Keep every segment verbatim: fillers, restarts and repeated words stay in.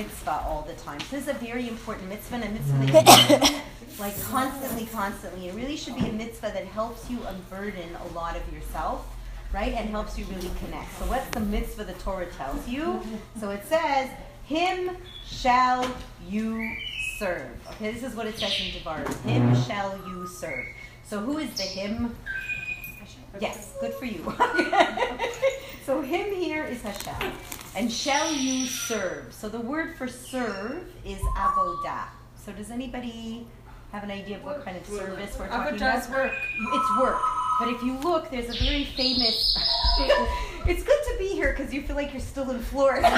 mitzvah all the time. So this is a very important mitzvah, and a mitzvah that you do, like constantly, constantly. It really should be a mitzvah that helps you unburden a lot of yourself, right? And helps you really connect. So what's the mitzvah the Torah tells you? So it says, him shall you serve. Okay, this is what it says in Devarim. Him shall you serve. So who is the him? Yes, good for you. So him here is Hashem. And shall you serve? So the word for serve is avodah. So does anybody have an idea of what kind of service we're talking about? Avodah is work. It's work. But if you look, there's a very famous... It's good to be here because you feel like you're still in Florida.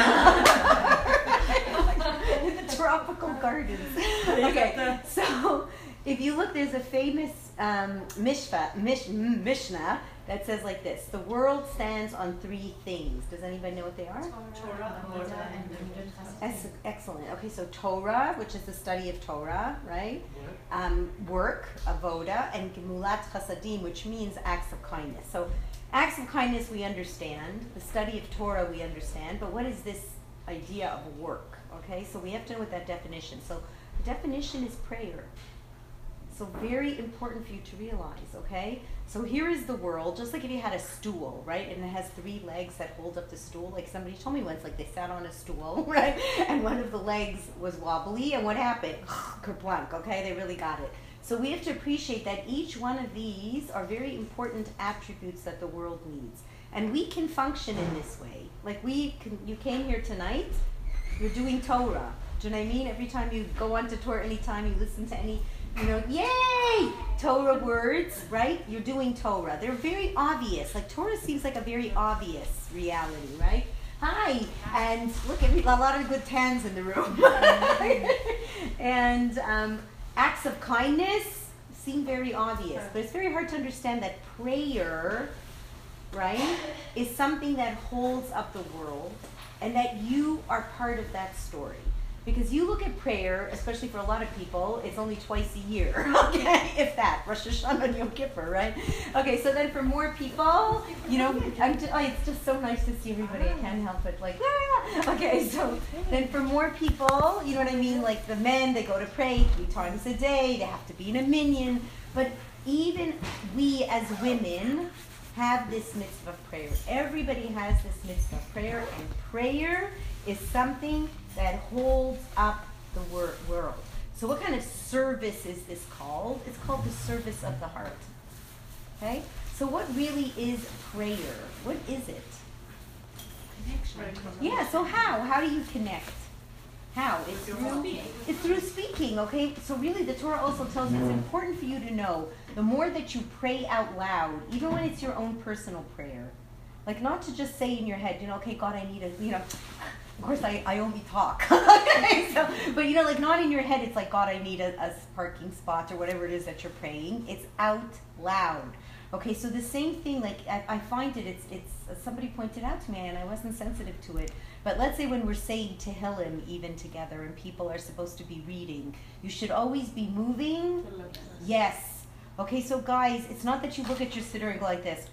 In the tropical gardens. Okay, so if you look, there's a famous um, mishpah, mish, Mishnah that says like this: the world stands on three things. Does anybody know what they are? Torah, Avodah, and Es- excellent. Okay, so Torah, which is the study of Torah, right? Um, work, avoda, and gemulat chasadim, which means acts of kindness. So acts of kindness we understand. The study of Torah we understand. But what is this idea of work? Okay, so we have to know what that definition. So the definition is prayer. So very important for you to realize, okay? So here is the world, just like if you had a stool, right? And it has three legs that hold up the stool. Like somebody told me once, like they sat on a stool, right? And one of the legs was wobbly, and what happened? Kerplunk, okay? They really got it. So we have to appreciate that each one of these are very important attributes that the world needs. And we can function in this way. Like we can, you came here tonight, you're doing Torah. Do you know what I mean? Every time you go on to Torah, anytime you listen to any, you know, yay, Torah words, right? You're doing Torah. They're very obvious. Like Torah seems like a very obvious reality, right? Hi, and look at a lot of good tans in the room. And um, acts of kindness seem very obvious, but it's very hard to understand that prayer, right, is something that holds up the world, and that you are part of that story. Because you look at prayer, especially for a lot of people, it's only twice a year, okay? If that, Rosh Hashanah and Yom Kippur, right? Okay, so then for more people, you know, I'm just, oh, it's just so nice to see everybody. I can't help it, like, ah! Okay, so then for more people, you know what I mean? Like the men, they go to pray three times a day. They have to be in a minyan. But even we as women have this mitzvah of prayer. Everybody has this mitzvah of prayer, and prayer is something that holds up the wor- world. So what kind of service is this called? It's called the service of the heart. Okay? So what really is prayer? What is it? connection. Yeah, so how? How do you connect? How? It's through, it's through speaking, okay? So really the Torah also tells you it's important for you to know the more that you pray out loud, even when it's your own personal prayer, like not to just say in your head, you know, okay, God, I need a, you know, of course, I, I only talk. Okay, so, but, you know, like not in your head, it's like, God, I need a, a parking spot or whatever it is that you're praying. It's out loud. Okay, so the same thing, like, I, I find it, it's, it's, somebody pointed out to me and I wasn't sensitive to it. But let's say when we're saying Tehillim even together and people are supposed to be reading, you should always be moving. Yes. Okay, so guys, it's not that you look at your sitter and go like this.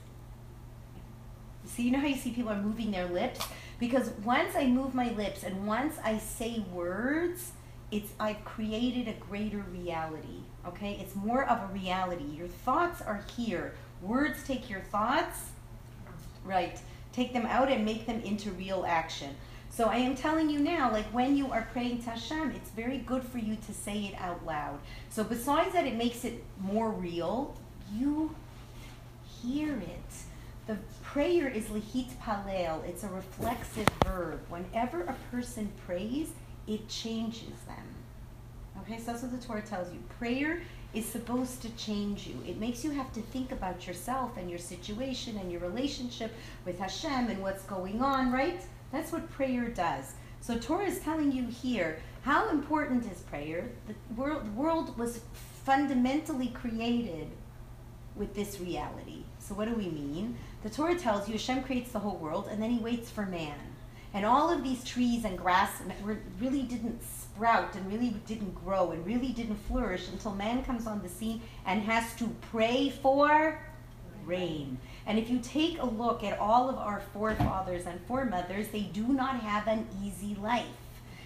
See, you know how you see people are moving their lips? Because once I move my lips and once I say words, it's I've created a greater reality, okay? It's more of a reality. Your thoughts are here. Words take your thoughts, right, take them out and make them into real action. So I am telling you now, like when you are praying to Hashem, it's very good for you to say it out loud. So besides that, it makes it more real. You hear it. The prayer is lihit palel. It's a reflexive verb. Whenever a person prays, it changes them. Okay, so that's what the Torah tells you. Prayer is supposed to change you. It makes you have to think about yourself and your situation and your relationship with Hashem and what's going on, right? That's what prayer does. So Torah is telling you here, how important is prayer? The world, the world was fundamentally created with this reality. So what do we mean? The Torah tells you Hashem creates the whole world and then he waits for man. And all of these trees and grass really didn't sprout and really didn't grow and really didn't flourish until man comes on the scene and has to pray for rain. And if you take a look at all of our forefathers and foremothers, they do not have an easy life.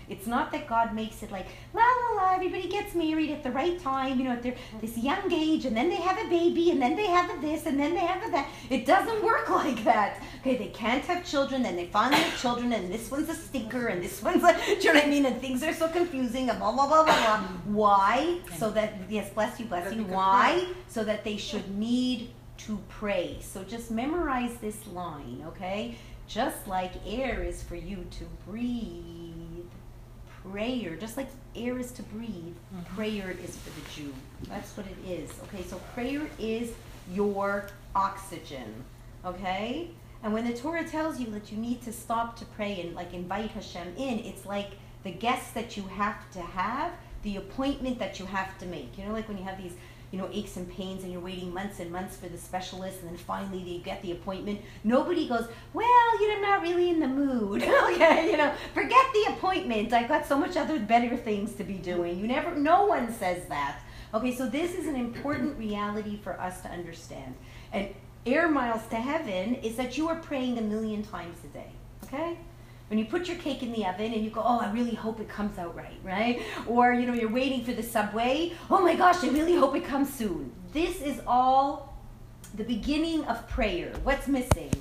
It's not that God makes it like, la la la, everybody gets married at the right time, you know, at their, this young age, and then they have a baby, and then they have a this, and then they have a that. It doesn't work like that. Okay, they can't have children, then they finally have children, and this one's a stinker, and this one's a, do you know what I mean? And things are so confusing, and blah, blah, blah, blah, blah. Why? So that, yes, bless you, bless you. Why? So that they should need to pray. So just memorize this line, okay? Just like air is for you to breathe, prayer, just like air is to breathe, mm-hmm. prayer is for the Jew. That's what it is, okay? So prayer is your oxygen, okay? And when the Torah tells you that you need to stop to pray and like invite Hashem in, it's like the guests that you have to have, the appointment that you have to make. You know, like when you have these, you know, aches and pains and you're waiting months and months for the specialist and then finally you get the appointment. Nobody goes, well, you know, I'm not really in the mood. Okay, you know, forget the appointment. I've got so much other better things to be doing. You never, no one says that. Okay, so this is an important reality for us to understand. And air miles to heaven is that you are praying a million times a day, okay? When you put your cake in the oven and you go, oh, I really hope it comes out right, right? Or, you know, you're waiting for the subway. Oh my gosh, I really hope it comes soon. This is all the beginning of prayer. What's missing?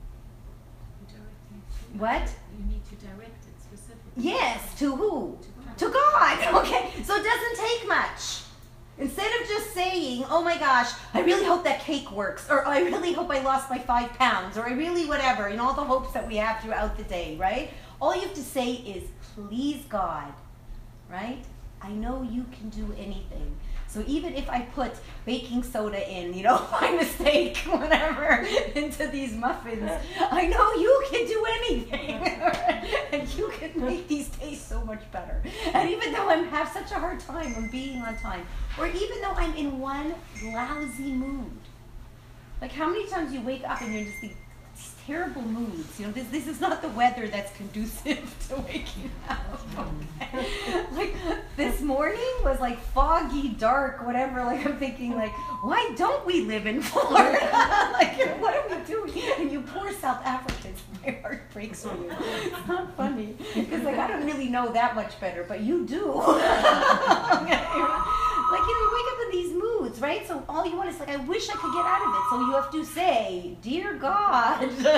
What? You need to direct it specifically. Yes, to who? To God. To God, okay. So it doesn't take much. Instead of just saying, oh my gosh, I really hope that cake works, or I really hope I lost my five pounds, or I really whatever, you know, all the hopes that we have throughout the day, right? All you have to say is, please God, right? I know you can do anything. So even if I put baking soda in, you know, by mistake, whatever, into these muffins, I know you can do anything. And you can make these taste so much better. And even though I have such a hard time on being on time, or even though I'm in one lousy mood, like how many times you wake up and you're in just these terrible moods, you know, this this is not the weather that's conducive to waking up. Okay? Like this morning was like foggy, dark, whatever. Like I'm thinking, like, why don't we live in Florida? Like, what are we doing? And you poor South Africans, my heart breaks for you. It's not funny because like I don't really know that much better, but you do. Okay? Like, you know, you wake up in these moods, right? So all you want is like, I wish I could get out of it. So you have to say, dear God,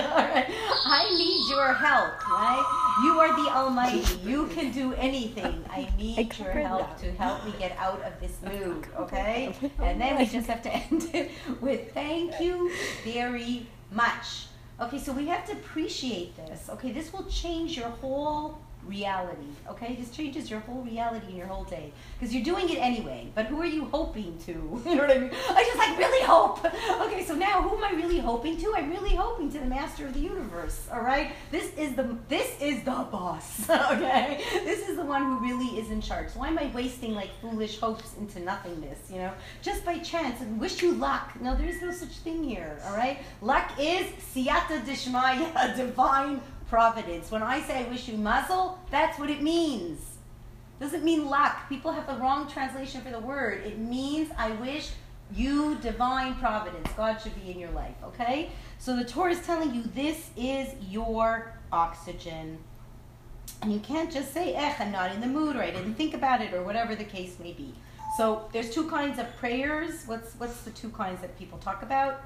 I need your help, right? You are the Almighty. You can do anything. I need your help to help me get out of this mood, okay? And then we just have to end it with thank you very much. Okay, so we have to appreciate this. Okay, this will change your whole reality, okay? This changes your whole reality in your whole day. Because you're doing it anyway, but who are you hoping to? You know what I mean? I just like really hope. Okay, so now who am I really hoping to? I'm really hoping to the master of the universe, all right? This is the this is the boss, okay? This is the one who really is in charge. So why am I wasting like foolish hopes into nothingness, you know? Just by chance, and wish you luck. No, there is no such thing here, all right? Luck is siyata dishmaya, divine providence. When I say I wish you mazel, that's what it means. Doesn't mean luck. People have the wrong translation for the word. It means I wish you divine providence. God should be in your life, okay? So the Torah is telling you this is your oxygen. And you can't just say, eh, I'm not in the mood, or I didn't think about it, or whatever the case may be. So there's two kinds of prayers. What's, what's the two kinds that people talk about?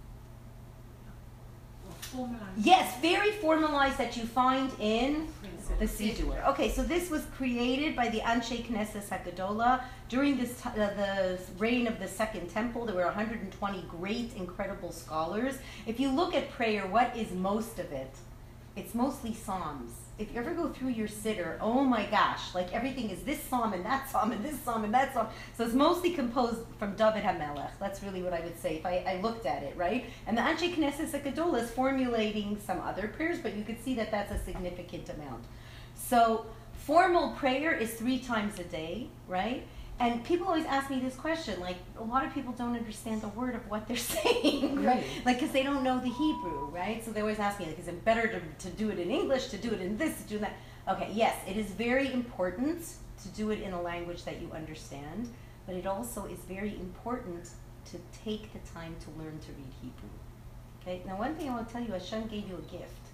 Formalized. Yes, very formalized that you find in the Siddur. Okay, so this was created by the Anshe Knesset HaGadola during this t- uh, the reign of the Second Temple. There were one hundred twenty great, incredible scholars. If you look at prayer, what is most of it? It's mostly Psalms. If you ever go through your Siddur, oh my gosh, like everything is this Psalm and that Psalm and this Psalm and that Psalm. So it's mostly composed from David HaMelech. That's really what I would say if I, I looked at it, right? And the Anshe Knesset HaGadola is formulating some other prayers, but you could see that that's a significant amount. So formal prayer is three times a day, right? And people always ask me this question, like, a lot of people don't understand the word of what they're saying, right? Like, because they don't know the Hebrew, right? So they always ask me, like, is it better to, to do it in English, to do it in this, to do that? Okay, yes, it is very important to do it in a language that you understand, but it also is very important to take the time to learn to read Hebrew. Okay, now one thing I want to tell you, Hashem gave you a gift,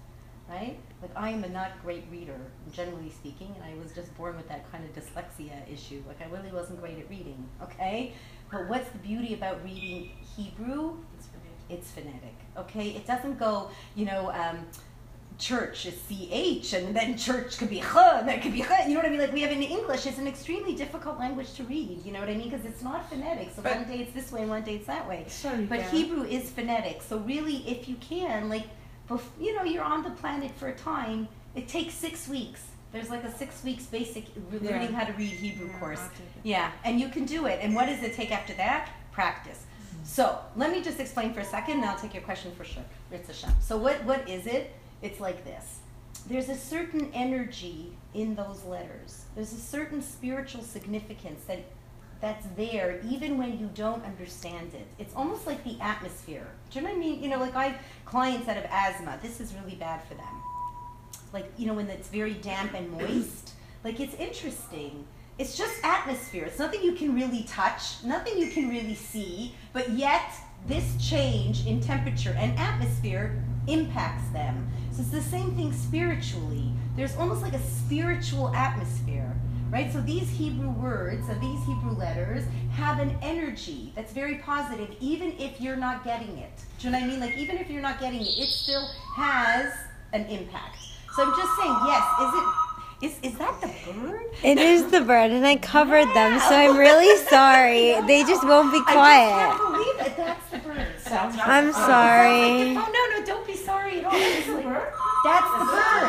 right? Like I am a not great reader, generally speaking, and I was just born with that kind of dyslexia issue. Like I really wasn't great at reading, okay? But what's the beauty about reading Hebrew? It's phonetic. It's phonetic, okay? It doesn't go, you know, um, church is C H, and then church could be Ch, and then it could be Ch. You know what I mean? Like we have in English, it's an extremely difficult language to read. You know what I mean? Because it's not phonetic. So But- one day it's this way, and one day it's that way. Sorry, But Karen. Hebrew is phonetic. So really, if you can, like, bef- you know, you're on the planet for a time. It takes six weeks. There's like a six weeks basic re- Yeah. learning how to read Hebrew Yeah, course. I'll take it. Yeah, and you can do it. And what does it take after that? Practice. So let me just explain for a second, and I'll take your question for sure. Ritz Hashem. So what, what is it? It's like this. There's a certain energy in those letters. There's a certain spiritual significance that that's there even when you don't understand it. It's almost like the atmosphere. Do you know what I mean? You know, like I have clients that have asthma. This is really bad for them. Like, you know, when it's very damp and moist. Like, it's interesting. It's just atmosphere. It's nothing you can really touch, nothing you can really see, but yet this change in temperature and atmosphere impacts them. So it's the same thing spiritually. There's almost like a spiritual atmosphere, right? So these Hebrew words, and these Hebrew letters, have an energy that's very positive, even if you're not getting it. Do you know what I mean? Like, even if you're not getting it, it still has an impact. So I'm just saying, yes, is it... Is, is that the bird? It is the bird, and I covered them, so I'm really sorry. They just won't be I just quiet. can't believe it. That's the bird. Sounds like I'm the bird. sorry. Oh, no, no, don't be sorry at all. That's the bird? That's the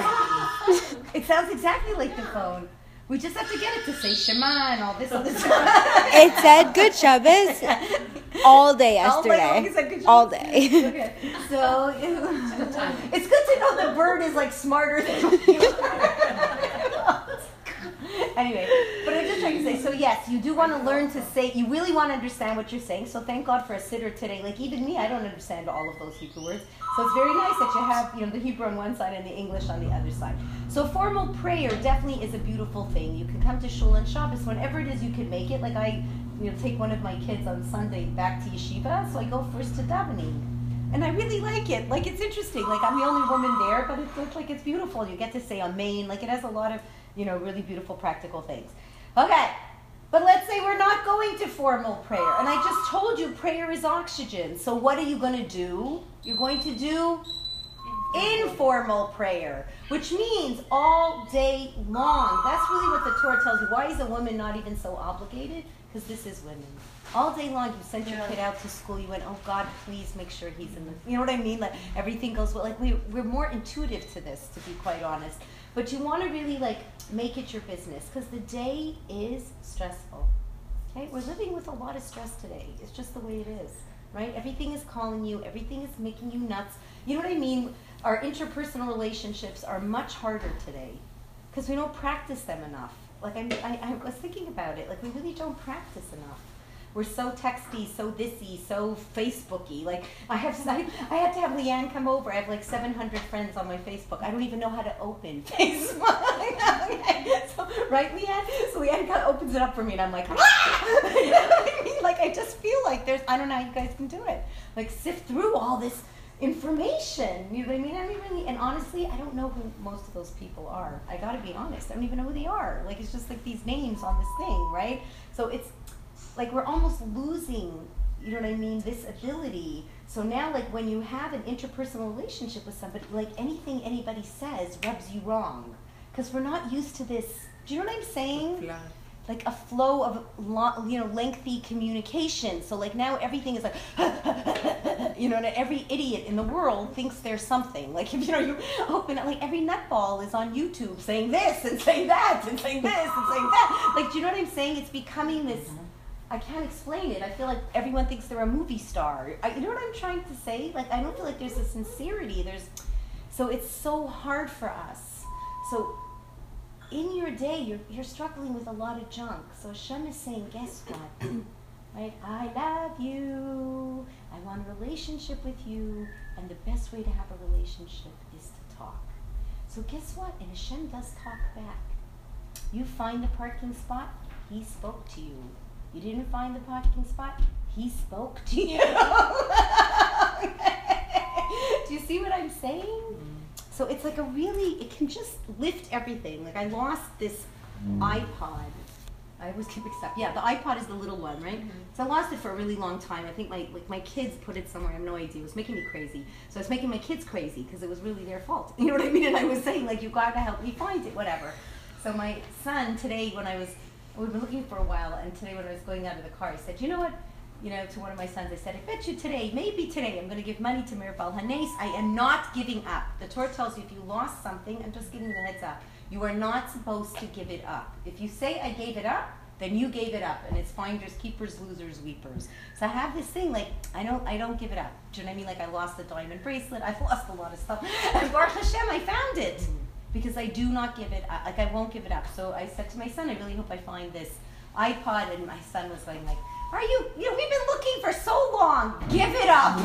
bird. It sounds exactly like the phone. We just have to get it to say Shema and all this other stuff. It said good Shabbos all day All day long yesterday. it said good All job. day. Okay. So it's good to know the bird is like smarter than you are. Anyway, but I'm just trying to say, so yes, you do want to learn to say, you really want to understand what you're saying. So thank God for a sitter today. Like even me, I don't understand all of those Hebrew words. So it's very nice that you have, you know, the Hebrew on one side and the English on the other side. So formal prayer definitely is a beautiful thing. You can come to shul and Shabbos whenever it is you can make it. Like I, you know, take one of my kids on Sunday back to yeshiva, so I go first to davening. And I really like it. Like it's interesting. Like I'm the only woman there, but it's looks like it's beautiful. You get to say Amen. Like it has a lot of, you know, really beautiful practical things. Okay, but let's say we're not going to formal prayer. And I just told you prayer is oxygen. So what are you going to do? You're going to do informal prayer, which means all day long. That's really what the Torah tells you. Why is a woman not even so obligated? Because this is women. All day long, you sent your kid out to school. You went, oh God, please make sure he's in the. You know what I mean? Like everything goes well. Like we we're more intuitive to this, to be quite honest. But you want to really like make it your business because the day is stressful. Okay, we're living with a lot of stress today. It's just the way it is, right? Everything is calling you. Everything is making you nuts. You know what I mean? Our interpersonal relationships are much harder today because we don't practice them enough. Like I'm, I, I was thinking about it. Like we really don't practice enough. We're so texty, so thisy, so Facebooky. Like I have, I, I had to have Leanne come over. I have like seven hundred friends on my Facebook. I don't even know how to open Facebook. Okay. So, right, Leanne? So Leanne kind of opens it up for me, and I'm like, ah! You know what I mean? Like I just feel like there's, I don't know how you guys can do it. Like sift through all this information. You know what I mean? I mean, really, and honestly, I don't know who most of those people are. I got to be honest. I don't even know who they are. Like it's just like these names on this thing, right? So it's. Like we're almost losing, you know what I mean, this ability. So now like when you have an interpersonal relationship with somebody, like anything anybody says rubs you wrong. Because we're not used to this, do you know what I'm saying? Like a flow of, lo- you know, lengthy communication. So like now everything is like, you know, and every idiot in the world thinks there's something. Like if, you know, you open it, like every nutball is on YouTube saying this and saying that and saying this and saying that. Like, do you know what I'm saying? It's becoming this... I can't explain it. I feel like everyone thinks they're a movie star. I, you know what I'm trying to say? Like, I don't feel like there's a sincerity. There's, so it's so hard for us. So in your day, you're, you're struggling with a lot of junk. So Hashem is saying, guess what? Right? I love you. I want a relationship with you. And the best way to have a relationship is to talk. So guess what? And Hashem does talk back. You find the parking spot, He spoke to you. You didn't find the parking spot? He spoke to you. Do you see what I'm saying? So it's like a really, it can just lift everything. Like I lost this iPod. I always get mixed up. Yeah, the iPod is the little one, right? Mm-hmm. So I lost it for a really long time. I think my like my kids put it somewhere. I have no idea. It was making me crazy. So it's making my kids crazy because it was really their fault. You know what I mean? And I was saying like, you got to help me find it, whatever. So my son today, when I was, we've been looking for a while, and today when I was going out of the car, I said, you know what? You know, to one of my sons, I said, I bet you today, maybe today, I'm going to give money to Mirabal Hanes. I am not giving up. The Torah tells you if you lost something, I'm just giving you the heads up. You are not supposed to give it up. If you say I gave it up, then you gave it up, and it's finders, keepers, losers, weepers. So I have this thing, like, I don't I don't give it up. Do you know what I mean? Like, I lost the diamond bracelet. I've lost a lot of stuff. And Baruch Hashem, I found it. Because I do not give it up. Like, I won't give it up. So I said to my son, I really hope I find this iPod. And my son was going like, are you, you know, we've been looking for so long. Give it up.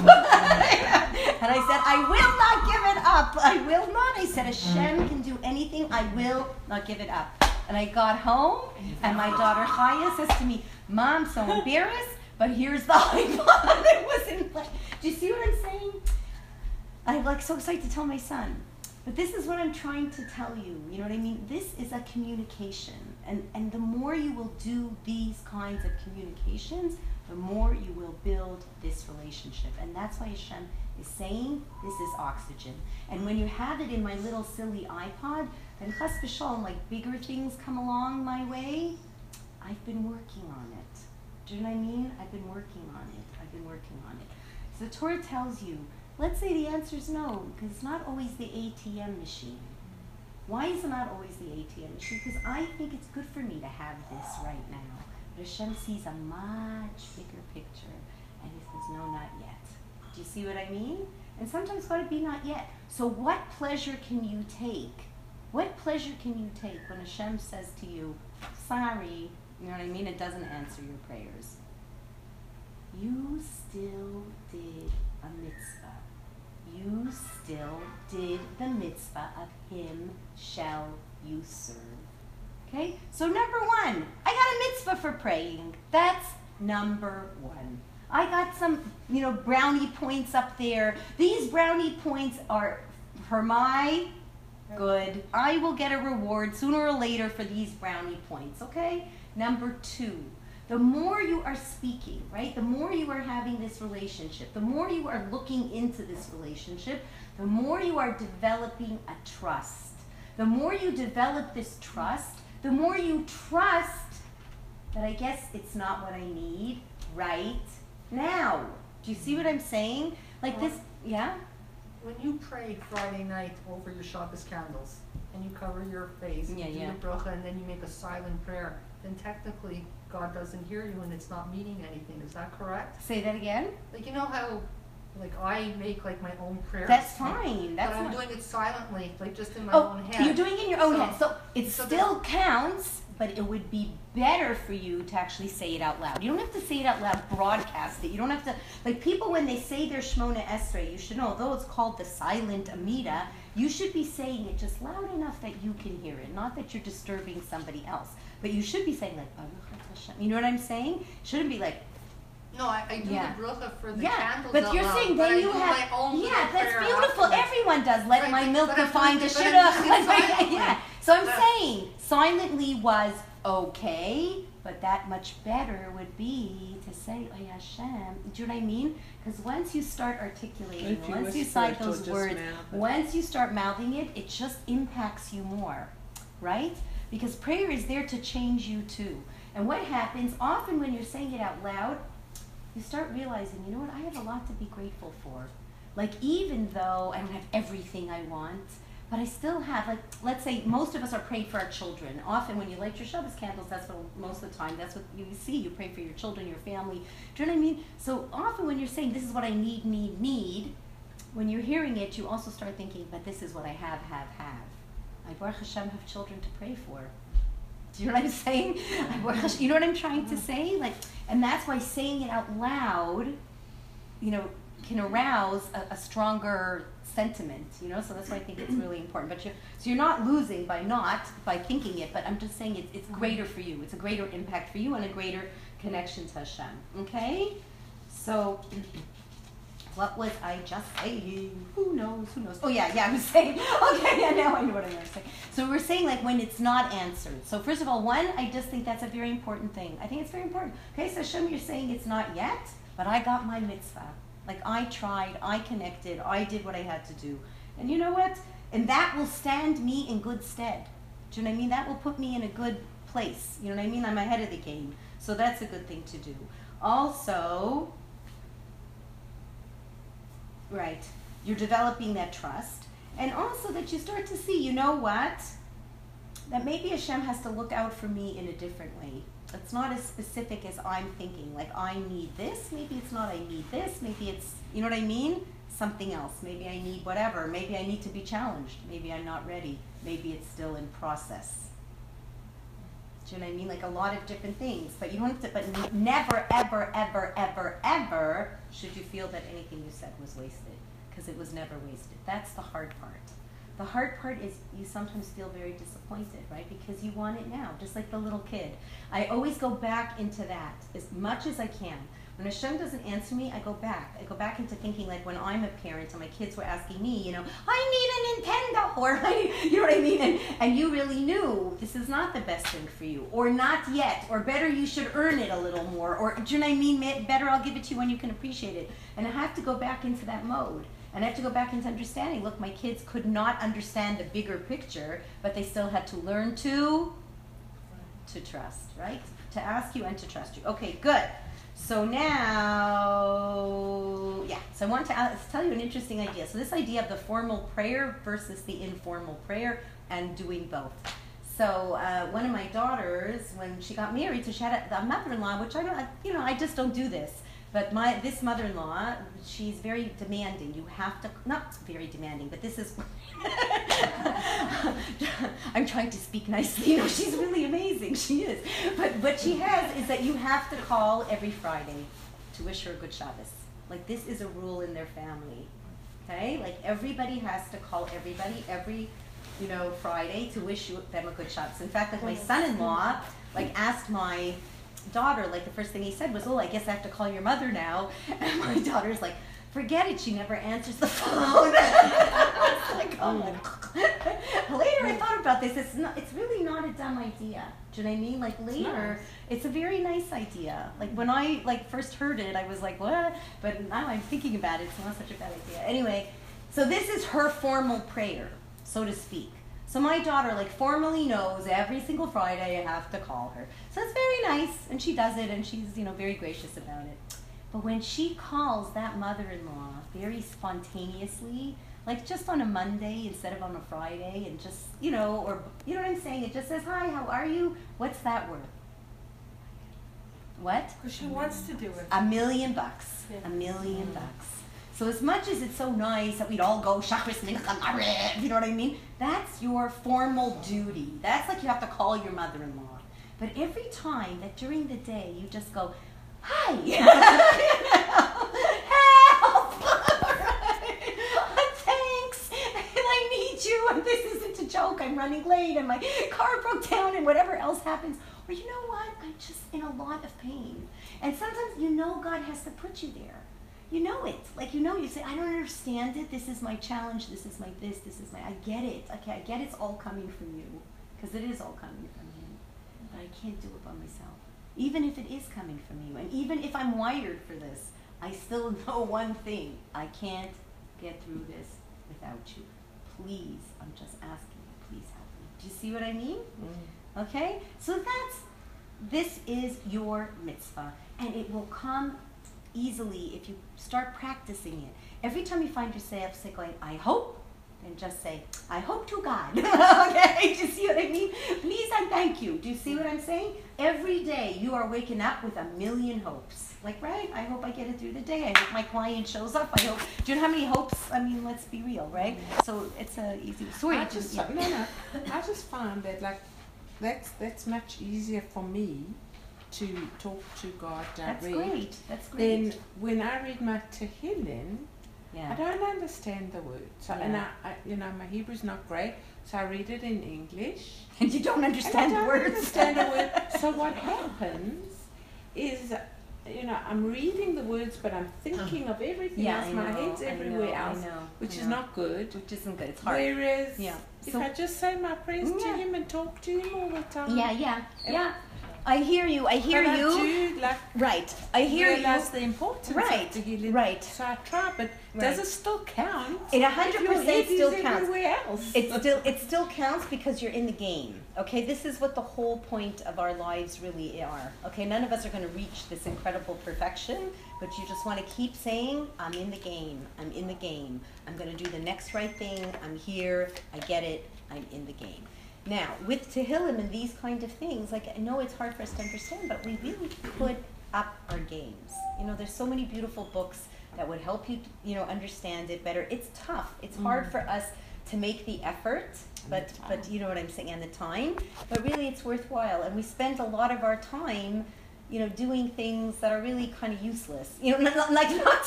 And I said, I will not give it up. I will not. I said, Hashem can do anything. I will not give it up. And I got home, and my daughter Chaya says to me, Mom, so embarrassed, but here's the iPod. It wasn't like, do you see what I'm saying? I'm like so excited to tell my son. But this is what I'm trying to tell you. You know what I mean? This is a communication. And, and the more you will do these kinds of communications, the more you will build this relationship. And that's why Hashem is saying this is oxygen. And when you have it in my little silly iPod, then chas v'shalom, like bigger things come along my way, I've been working on it. Do you know what I mean? I've been working on it. I've been working on it. So the Torah tells you, let's say the answer is no, because it's not always the A T M machine. Why is it not always the A T M machine? Because I think it's good for me to have this right now. But Hashem sees a much bigger picture, and he says, no, not yet. Do you see what I mean? And sometimes it's got to be not yet. So what pleasure can you take? What pleasure can you take when Hashem says to you, sorry, you know what I mean? It doesn't answer your prayers. You still did a mitzvah. You still did the mitzvah of him shall you serve. Okay? So number one, I got a mitzvah for praying. That's number one. I got some, you know, brownie points up there. These brownie points are for my good. I will get a reward sooner or later for these brownie points, okay? Number two, the more you are speaking, right? The more you are having this relationship, the more you are looking into this relationship, the more you are developing a trust. The more you develop this trust, the more you trust that I guess it's not what I need right now. Do you see what I'm saying? Like this, yeah? When you prayed Friday night over your Shabbos candles, and you cover your face, yeah, and you yeah. do your bracha, and then you make a silent prayer, then technically God doesn't hear you and it's not meaning anything. Is that correct? Say that again? Like, you know how, like, I make, like, my own prayers? That's fine. That's but I'm not... doing it silently, like, just in my oh, own head. You're doing it in your own so, head. So it so still counts, but it would be better for you to actually say it out loud. You don't have to say it out loud, broadcast it. You don't have to, like people when they say their Shmona Esrei, you should know, although it's called the silent Amida, you should be saying it just loud enough that you can hear it, not that you're disturbing somebody else. But you should be saying like, you know what I'm saying? It shouldn't be like, no, I, I do yeah. the bracha for the yeah, candles but out you're loud, saying but then I you do have, my own yeah, that's prayer beautiful. afterwards. Everyone does. Let Right, my but- milk but I'm refine doing the it- shidduch. but I'm doing it silently. Yeah. So I'm But- saying silently was okay, but that much better would be to say, oh Hashem. Do you know what I mean? Because once you start articulating, If you once you whisper cite it, you'll those just words, mouth it. once you start mouthing it, it just impacts you more, right? Because prayer is there to change you too. And what happens, often when you're saying it out loud, you start realizing, you know what, I have a lot to be grateful for. Like, even though I don't have everything I want, but I still have, like, let's say most of us are praying for our children. Often when you light your Shabbos candles, that's what, most of the time, that's what you see. You pray for your children, your family. Do you know what I mean? So often when you're saying, this is what I need, need, need, when you're hearing it, you also start thinking, but this is what I have, have, have. I, Baruch Hashem, have children to pray for. Do you know what I'm saying? You know what I'm trying to say? Like, and that's why saying it out loud, you know, can arouse a, a stronger sentiment. You know, so that's why I think it's really important. But you, so you're not losing by not by thinking it. But I'm just saying it's it's greater for you. It's a greater impact for you and a greater connection to Hashem. Okay, so What was I just saying? Who knows? Who knows? Oh yeah, yeah, I was saying. Okay, yeah, now I know what I'm going to say. So we're saying like when it's not answered. So first of all, one, I just think that's a very important thing. I think it's very important. Okay, so Hashem, you're saying it's not yet, but I got my mitzvah. Like I tried, I connected, I did what I had to do. And you know what? And that will stand me in good stead. Do you know what I mean? That will put me in a good place. You know what I mean? I'm ahead of the game. So that's a good thing to do. Also, right, you're developing that trust. And also that you start to see, you know what? That maybe Hashem has to look out for me in a different way. It's not as specific as I'm thinking. Like, I need this. Maybe it's not I need this. Maybe it's, you know what I mean? Something else. Maybe I need whatever. Maybe I need to be challenged. Maybe I'm not ready. Maybe it's still in process. Do you know what I mean? Like a lot of different things. But you don't have to, but never, ever, ever, ever, ever should you feel that anything you said was wasted. Because it was never wasted. That's the hard part. The hard part is you sometimes feel very disappointed, right? Because you want it now, just like the little kid. I always go back into that as much as I can. When Hashem doesn't answer me, I go back. I go back into thinking like when I'm a parent and my kids were asking me, you know, I need a Nintendo, or I, you know what I mean? And, and you really knew this is not the best thing for you, or not yet, or better you should earn it a little more, or do you know what I mean? Better I'll give it to you when you can appreciate it. And I have to go back into that mode. And I have to go back into understanding. Look, my kids could not understand the bigger picture, but they still had to learn to, to trust, right? To ask you and to trust you. Okay, good. So now, yeah, so I want to ask, tell you an interesting idea. So this idea of the formal prayer versus the informal prayer and doing both. So uh, one of my daughters, when she got married, so she had a, a mother-in-law, which I don't, you know, I just don't do this. But my this mother-in-law, she's very demanding. You have to, not very demanding, but this is, I'm trying to speak nicely. You know, she's really amazing. She is. But what she has is that you have to call every Friday to wish her a good Shabbos. Like this is a rule in their family. Okay? Like everybody has to call everybody every, you know, Friday to wish you, them a good Shabbos. In fact, like my son-in-law, like asked my daughter, like the first thing he said was, oh, I guess I have to call your mother now. And my daughter's like, forget it, she never answers the phone. It's like, oh my God. Later I thought about this, it's not, it's really not a dumb idea. Do you know what I mean? Like later, it's, nice. It's a very nice idea. Like when I like first heard it, I was like, what? But now I'm thinking about it, it's not such a bad idea. Anyway, so this is her formal prayer, so to speak. So my daughter, like, formally knows every single Friday I have to call her. So it's very nice, and she does it, and she's, you know, very gracious about it. But when she calls that mother-in-law very spontaneously, like just on a Monday instead of on a Friday, and just, you know, or, you know what I'm saying? It just says, hi, how are you? What's that worth? What? Because she wants to do it. A million bucks. Yeah. A million mm. bucks. So as much as it's so nice that we'd all go Shabbos Mincha Maariv, you know what I mean? That's your formal duty. That's like you have to call your mother-in-law. But every time that during the day you just go, hi, help, thanks, and I need you, and this isn't a joke, I'm running late, and my car broke down, and whatever else happens. Or you know what? I'm just in a lot of pain. And sometimes you know God has to put you there. You know it. Like, you know, you say, I don't understand it. This is my challenge. This is my this. This is my, I get it. Okay, I get it's all coming from you. Because it is all coming from him. But I can't do it by myself. Even if it is coming from you. And even if I'm wired for this, I still know one thing. I can't get through this without you. Please, I'm just asking you, please help me. Do you see what I mean? Mm. Okay? So that's, this is your mitzvah. And it will come easily if you start practicing it. Every time you find yourself say going, I hope, then just say, I hope to God. Okay? Do you see what I mean? Please and thank you. Do you see what I'm saying? Every day you are waking up with a million hopes. Like, right? I hope I get it through the day. I hope my client shows up. I hope. Do you know how many hopes? I mean, let's be real, right? So it's a easy. Sorry, I just yeah. no, no. I just find that like that's that's much easier for me to talk to God direct. That's great. That's great. Then when I read my Tehillim, yeah. I don't understand the words. So, Yeah. and I, I, you know, my Hebrew's not great, so I read it in English. And you don't understand and I the don't words. understand the word. So what happens is, you know, I'm reading the words, but I'm thinking of everything Yeah, else. I My know, head's I everywhere know, I else, know, which I is know. not good. Which isn't good. It's hard. Whereas, Yeah. if So- I just say my prayers Yeah. to him and talk to him all the time. Yeah, yeah, yeah. I hear you. I hear but you. I do, like, Right. I hear realize you. the importance Right, of Tehillim. right. So I try, but Right. does it still count? It a If hundred your percent head is still counts. everywhere else. It still it still counts because you're in the game. Okay, this is what the whole point of our lives really are. Okay, none of us are going to reach this incredible perfection, but you just want to keep saying, "I'm in the game. I'm in the game. I'm going to do the next right thing. I'm here. I get it. I'm in the game." Now, with Tehillim and these kind of things, like I know it's hard for us to understand, but we really put up our games. You know, there's so many beautiful books that would help you, you know, understand it better. It's tough. It's hard for us to make the effort, but but you know what I'm saying, and the time. But really, it's worthwhile, and we spend a lot of our time, you know, doing things that are really kind of useless. You know, not, not- like not.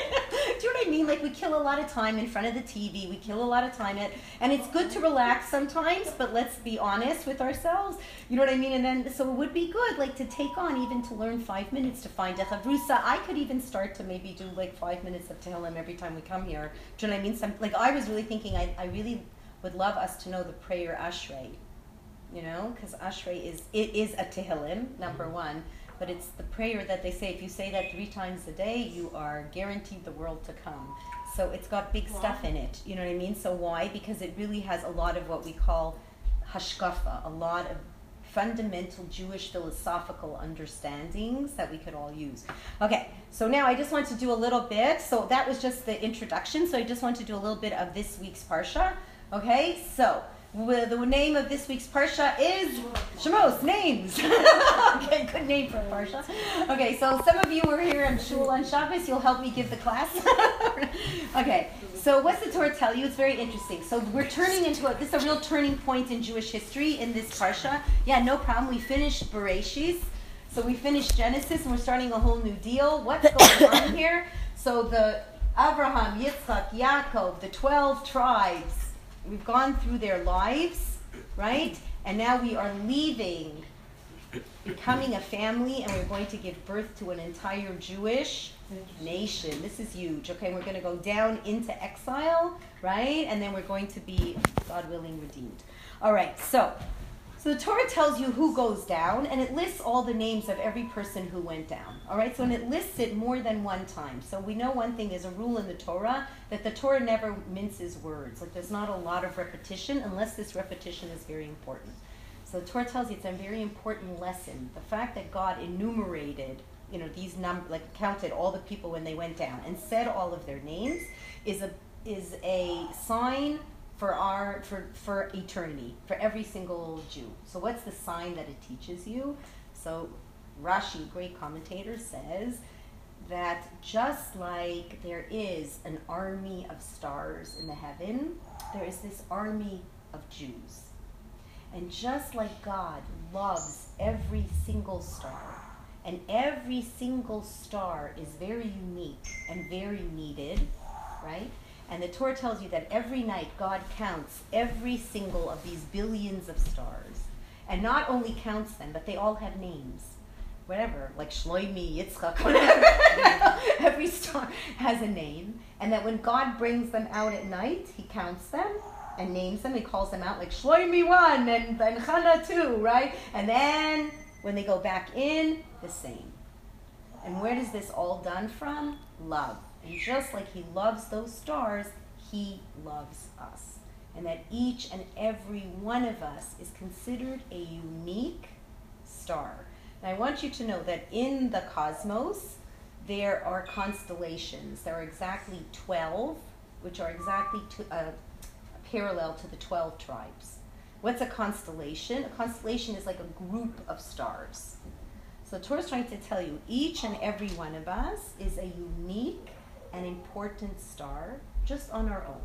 Do you know what I mean? Like we kill a lot of time in front of the T V. We kill a lot of time at, and it's good to relax sometimes. But let's be honest with ourselves. You know what I mean? And then so it would be good, like to take on even to learn five minutes to find a chavrusa. I could even start to maybe do like five minutes of Tehillim every time we come here. Do you know what I mean? Some like I was really thinking. I I really would love us to know the prayer Ashrei. You know, because Ashrei is it is a Tehillim number one. But it's the prayer that they say, if you say that three times a day, you are guaranteed the world to come. So it's got big stuff in it, you know what I mean? So why? Because it really has a lot of what we call hashkafa, a lot of fundamental Jewish philosophical understandings that we could all use. Okay, so now I just want to do a little bit. So that was just the introduction. So I just want to do a little bit of this week's Parsha. Okay, so well, the name of this week's Parsha is Shemos, names. Okay, good name for a Parsha. Okay, so some of you were here on Shul on Shabbos. You'll help me give the class. Okay, so what's the Torah tell you? It's very interesting. So we're turning into a, this is a real turning point in Jewish history in this Parsha. Yeah, no problem. We finished Bereshis. So we finished Genesis and we're starting a whole new deal. What's going on here? So the Abraham, Yitzchak, Yaakov, the twelve tribes, we've gone through their lives, right? And now we are leaving, becoming a family, and we're going to give birth to an entire Jewish nation. This is huge, okay? We're going to go down into exile, right? And then we're going to be, God willing, redeemed. All right, so, so the Torah tells you who goes down, and it lists all the names of every person who went down, all right? So, and it lists it more than one time. So we know one thing, there's a rule in the Torah, that the Torah never minces words. Like there's not a lot of repetition unless this repetition is very important. So the Torah tells you it's a very important lesson. The fact that God enumerated, you know, these num like counted all the people when they went down and said all of their names is a is a sign for our for for eternity, for every single Jew. So what's the sign that it teaches you? So Rashi, great commentator, says that just like there is an army of stars in the heaven, there is this army of Jews. And just like God loves every single star, and every single star is very unique and very needed, right? And the Torah tells you that every night God counts every single of these billions of stars. And not only counts them, but they all have names. Whatever, like Shloimi, Yitzchak, whatever. Every star has a name. And that when God brings them out at night, he counts them and names them. He calls them out like Shloimi one and, and Chana two, right? And then when they go back in, the same. And where does this all done from? Love. And just like he loves those stars, he loves us. And that each and every one of us is considered a unique star. And I want you to know that in the cosmos, there are constellations. There are exactly twelve, which are exactly to, uh, parallel to the twelve tribes. What's a constellation? A constellation is like a group of stars. So the Torah is trying to tell you, each and every one of us is a unique and important star just on our own.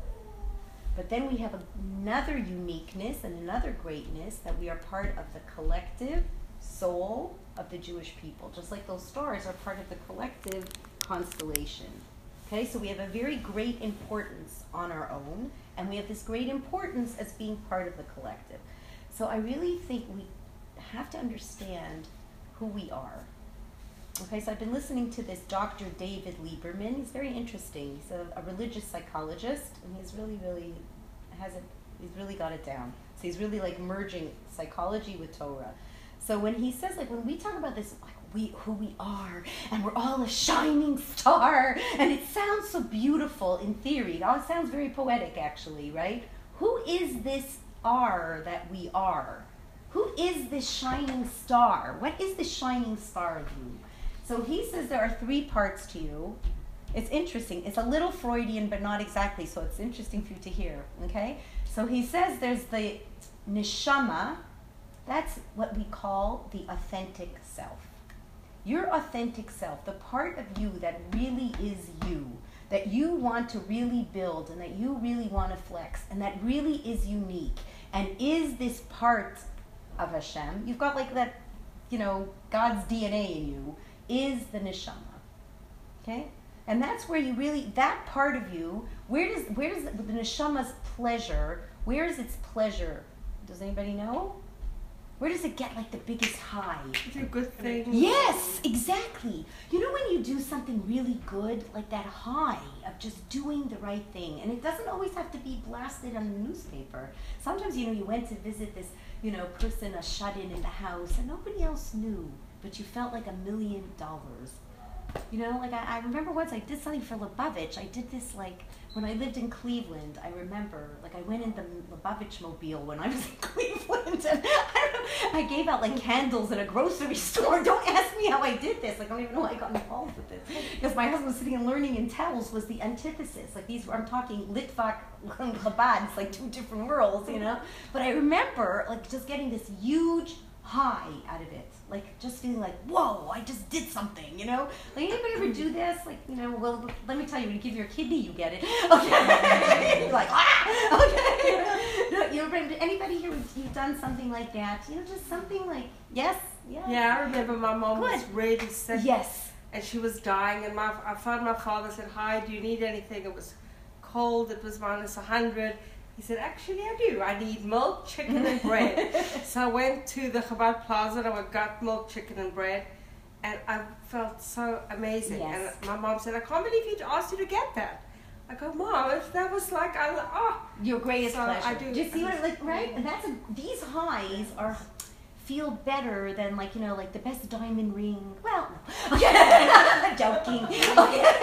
But then we have another uniqueness and another greatness, that we are part of the collective soul of the Jewish people, just like those stars are part of the collective constellation. Okay, so we have a very great importance on our own, and we have this great importance as being part of the collective. So I really think we have to understand who we are. Okay, so I've been listening to this Doctor David Lieberman. He's very interesting. He's a, a religious psychologist, and he's really, really has it. He's really got it down. So he's really like merging psychology with Torah. So when he says, like, when we talk about this, like we who we are, and we're all a shining star, and it sounds so beautiful in theory. It all sounds very poetic, actually, right? Who is this are that we are? Who is this shining star? What is the shining star of you? So he says there are three parts to you. It's interesting. It's a little Freudian, but not exactly, so it's interesting for you to hear, okay? So he says there's the neshama. That's what we call the authentic self. Your authentic self, the part of you that really is you, that you want to really build and that you really want to flex and that really is unique and is this part of Hashem. You've got like that, you know, God's D N A in you, is the neshama. Okay? And that's where you really, that part of you, where does where does the, the neshama's pleasure, where is its pleasure? Does anybody know? Where does it get like the biggest high? It's a good thing. Yes, exactly. You know when you do something really good, like that high of just doing the right thing, and it doesn't always have to be blasted on the newspaper. Sometimes, you know, you went to visit this, you know, person, a shut-in in the house, and nobody else knew, but you felt like a million dollars. You know, like I, I remember once I did something for Lubavitch. I did this like when I lived in Cleveland. I remember like I went in the Lubavitch mobile when I was in Cleveland, and I, don't know, I gave out like candles in a grocery store. Don't ask me how I did this. Like I don't even know how I got involved with this because my husband was sitting and learning in Telz was the antithesis. Like these, I'm talking Litvak and Chabad. It's like two different worlds, you know. But I remember like just getting this huge high out of it, like just feeling like, whoa, I just did something, you know? Like anybody ever do this? Like, you know, well, let me tell you, when you give your kidney, you get it. Okay. You're like, ah, okay. No, you know, anybody here, you've done something like that? You know, just something like, yes, yeah. Yeah, I remember my mom Good. was really sick. Yes. And she was dying, and my I phoned my father, said, hi, do you need anything? It was cold, it was minus one hundred. He said, actually, I do. I need milk, chicken, and bread. So I went to the Chabad Plaza, and I got milk, chicken, and bread, and I felt so amazing. Yes. And my mom said, I can't believe he asked you to get that. I go, Mom, if that was like, I, oh. Your greatest So pleasure. I do- do you see what, like, right? And that's a, these highs are feel better than like, you know, like the best diamond ring. Well, no. Okay. I'm joking. Okay.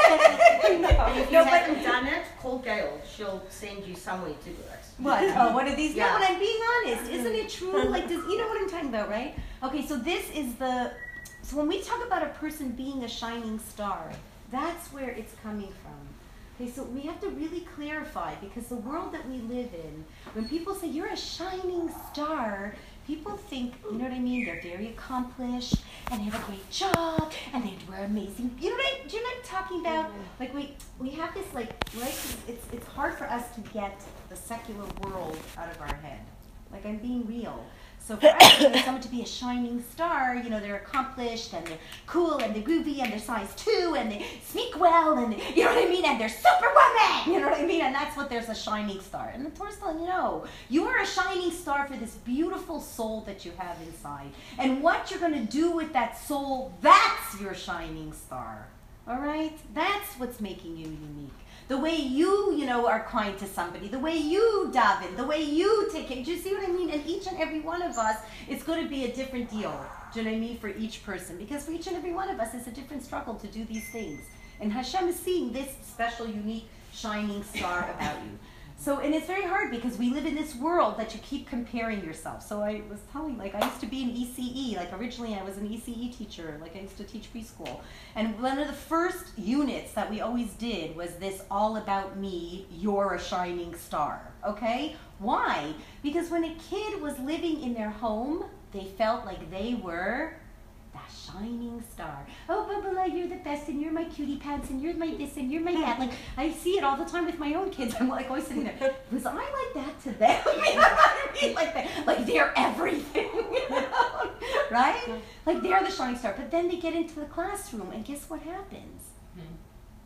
If you No, but haven't done it, call Gail. She'll send you somewhere to do it. what? Oh, one of these? Yeah. No, but I'm being honest. Isn't it true? Like, does, you know what I'm talking about, right? Okay, so this is the. So when we talk about a person being a shining star, that's where it's coming from. Okay, so we have to really clarify because the world that we live in, when people say you're a shining star, people think, you know what I mean? They're very accomplished and they have a great job and they wear amazing. You know what I? Do you know what I'm talking about? Like we we have this like right. It's it's hard for us to get the secular world out of our head. Like I'm being real. So for us, you know, someone to be a shining star, you know, they're accomplished and they're cool and they're groovy and they're size two and they speak well and they, you know what I mean, and they're superwoman, you know what I mean, and that's what there's a shining star. And the Torah's telling you, no, you are a shining star for this beautiful soul that you have inside. And what you're going to do with that soul, that's your shining star. All right? That's what's making you unique. The way you, you know, are kind to somebody, the way you daven, the way you take it. Do you see what I mean? And each and every one of us, it's going to be a different deal. Do you know what I mean? For each person. Because for each and every one of us, it's a different struggle to do these things. And Hashem is seeing this special, unique, shining star about you. So, and it's very hard because we live in this world that you keep comparing yourself. So I was telling, like, I used to be an E C E. Like, originally I was an E C E teacher. Like, I used to teach preschool. And one of the first units that we always did was this all about me, you're a shining star. Okay? Why? Because when a kid was living in their home, they felt like they were that shining star. Oh, Bubba, you're the best, and you're my cutie pants, and you're my this, and you're my that. Like, I see it all the time with my own kids. I'm like always sitting there. Was I like that to them? You know what I mean? Like that. Like they're everything. You know? Right? Like they're the shining star. But then they get into the classroom, and guess what happens?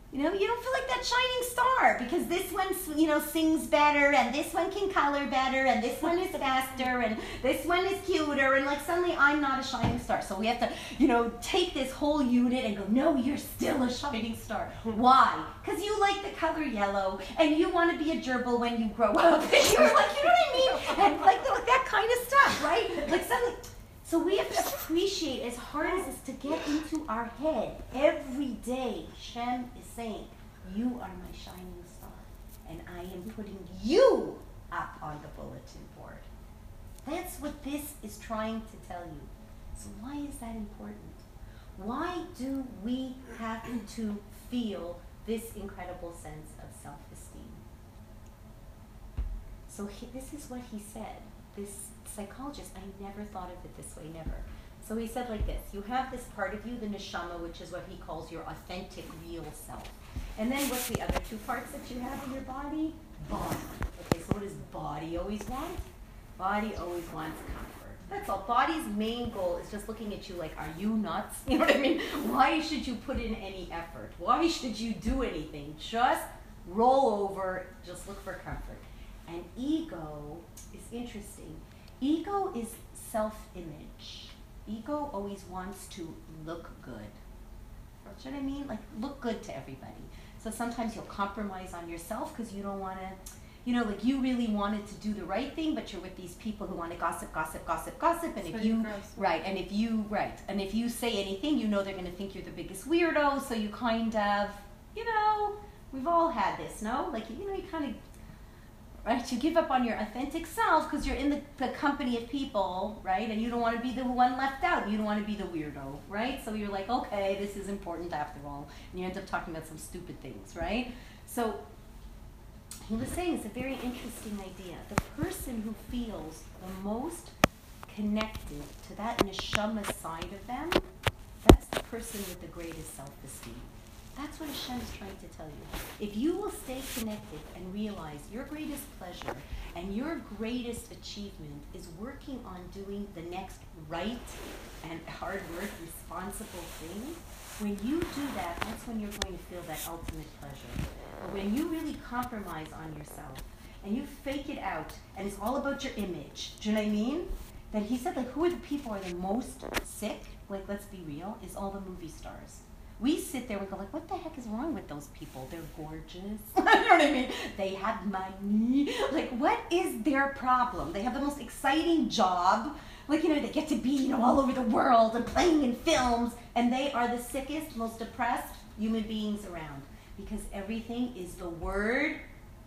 You know, you don't feel like that shining star because this one, you know, sings better and this one can color better and this one is faster and this one is cuter and like suddenly I'm not a shining star. So we have to, you know, take this whole unit and go, no, you're still a shining star. Why? Because you like the color yellow and you want to be a gerbil when you grow up. And you're like, you know what I mean? And like, like that kind of stuff, right? Like suddenly... So we have to appreciate, as hard as it's to get into our head, every day Shem is saying, you are my shining star, and I am putting you up on the bulletin board. That's what this is trying to tell you. So why is that important? Why do we have to feel this incredible sense of self-esteem? So he, this is what he said. This psychologist, I never thought of it this way, never. So he said like this, you have this part of you, the neshama, which is what he calls your authentic, real self. And then what's the other two parts that you have in your body? Body. Okay, so what does body always want? Body always wants comfort. That's all. Body's main goal is just looking at you like, are you nuts? You know what I mean? Why should you put in any effort? Why should you do anything? Just roll over, just look for comfort. And ego is interesting. Ego is self-image. Ego always wants to look good. You know what I mean? Like, look good to everybody. So sometimes you'll compromise on yourself because you don't want to, you know, like you really wanted to do the right thing, but you're with these people who want to gossip, gossip, gossip, gossip. And if you, right, and if you, right, and if you say anything, you know they're going to think you're the biggest weirdo. So you kind of, you know, we've all had this, no? Like, you know, you kind of, right? You give up on your authentic self because you're in the, the company of people, right? And you don't want to be the one left out. You don't want to be the weirdo, right? So you're like, okay, this is important after all. And you end up talking about some stupid things, right? So he was saying it's a very interesting idea. The person who feels the most connected to that neshama side of them, that's the person with the greatest self-esteem. That's what Hashem is trying to tell you. If you will stay connected and realize your greatest pleasure and your greatest achievement is working on doing the next right and hard work, responsible thing, when you do that, that's when you're going to feel that ultimate pleasure. But when you really compromise on yourself and you fake it out and it's all about your image, do you know what I mean? Then he said, like, who are the people who are the most sick? Like, let's be real, is all the movie stars. We sit there and go like, what the heck is wrong with those people? They're gorgeous. You know what I mean? They have money. Like, what is their problem? They have the most exciting job. Like, you know, they get to be, you know, all over the world and playing in films. And they are the sickest, most depressed human beings around. Because everything is the word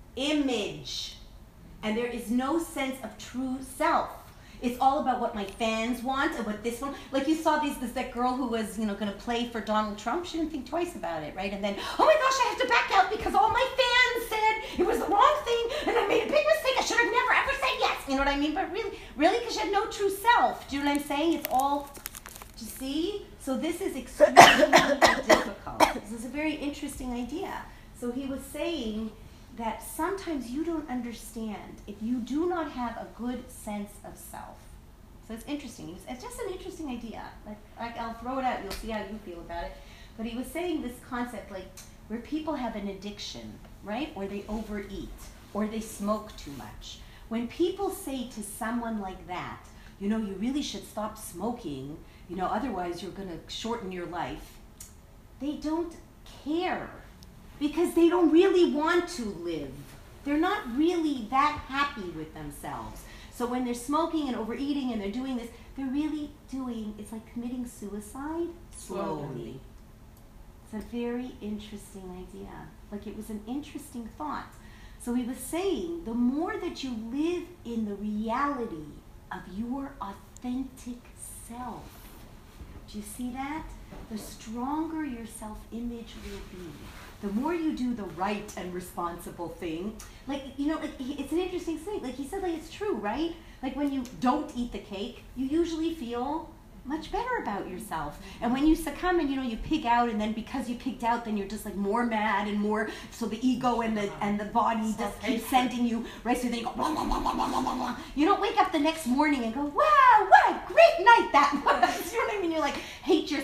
image. And there is no sense of true self. It's all about what my fans want and what this one, like you saw these, this that girl who was, you know, going to play for Donald Trump. She didn't think twice about it, right? And then, oh my gosh, I have to back out because all my fans said it was the wrong thing and I made a big mistake. I should have never ever said yes. You know what I mean? But really, really, because you had no true self. Do you know what I'm saying? It's all, do you see? So this is extremely difficult. This is a very interesting idea. So he was saying that sometimes you don't understand if you do not have a good sense of self. So it's interesting. It's just an interesting idea. Like, I'll throw it out. You'll see how you feel about it. But he was saying this concept, like, where people have an addiction, right? Or they overeat, or they smoke too much. When people say to someone like that, you know, you really should stop smoking, you know, otherwise you're going to shorten your life, they don't care. Because they don't really want to live. They're not really that happy with themselves. So when they're smoking and overeating and they're doing this, they're really doing, it's like committing suicide slowly. It's a very interesting idea. Like, it was an interesting thought. So he was saying, the more that you live in the reality of your authentic self, do you see that? The stronger your self-image will be. The more you do the right and responsible thing, like, you know, like, it's an interesting thing. Like he said, like, it's true, right? Like, when you don't eat the cake, you usually feel much better about yourself. And when you succumb and, you know, you pig out, and then because you pigged out, then you're just like more mad and more, so the ego and the and the body just keep sending you, right? So then you go, blah, blah, blah, blah, blah, blah, blah. You don't wake up the next morning and go, wow, what a great night that was. You know what I mean? You like hate yourself.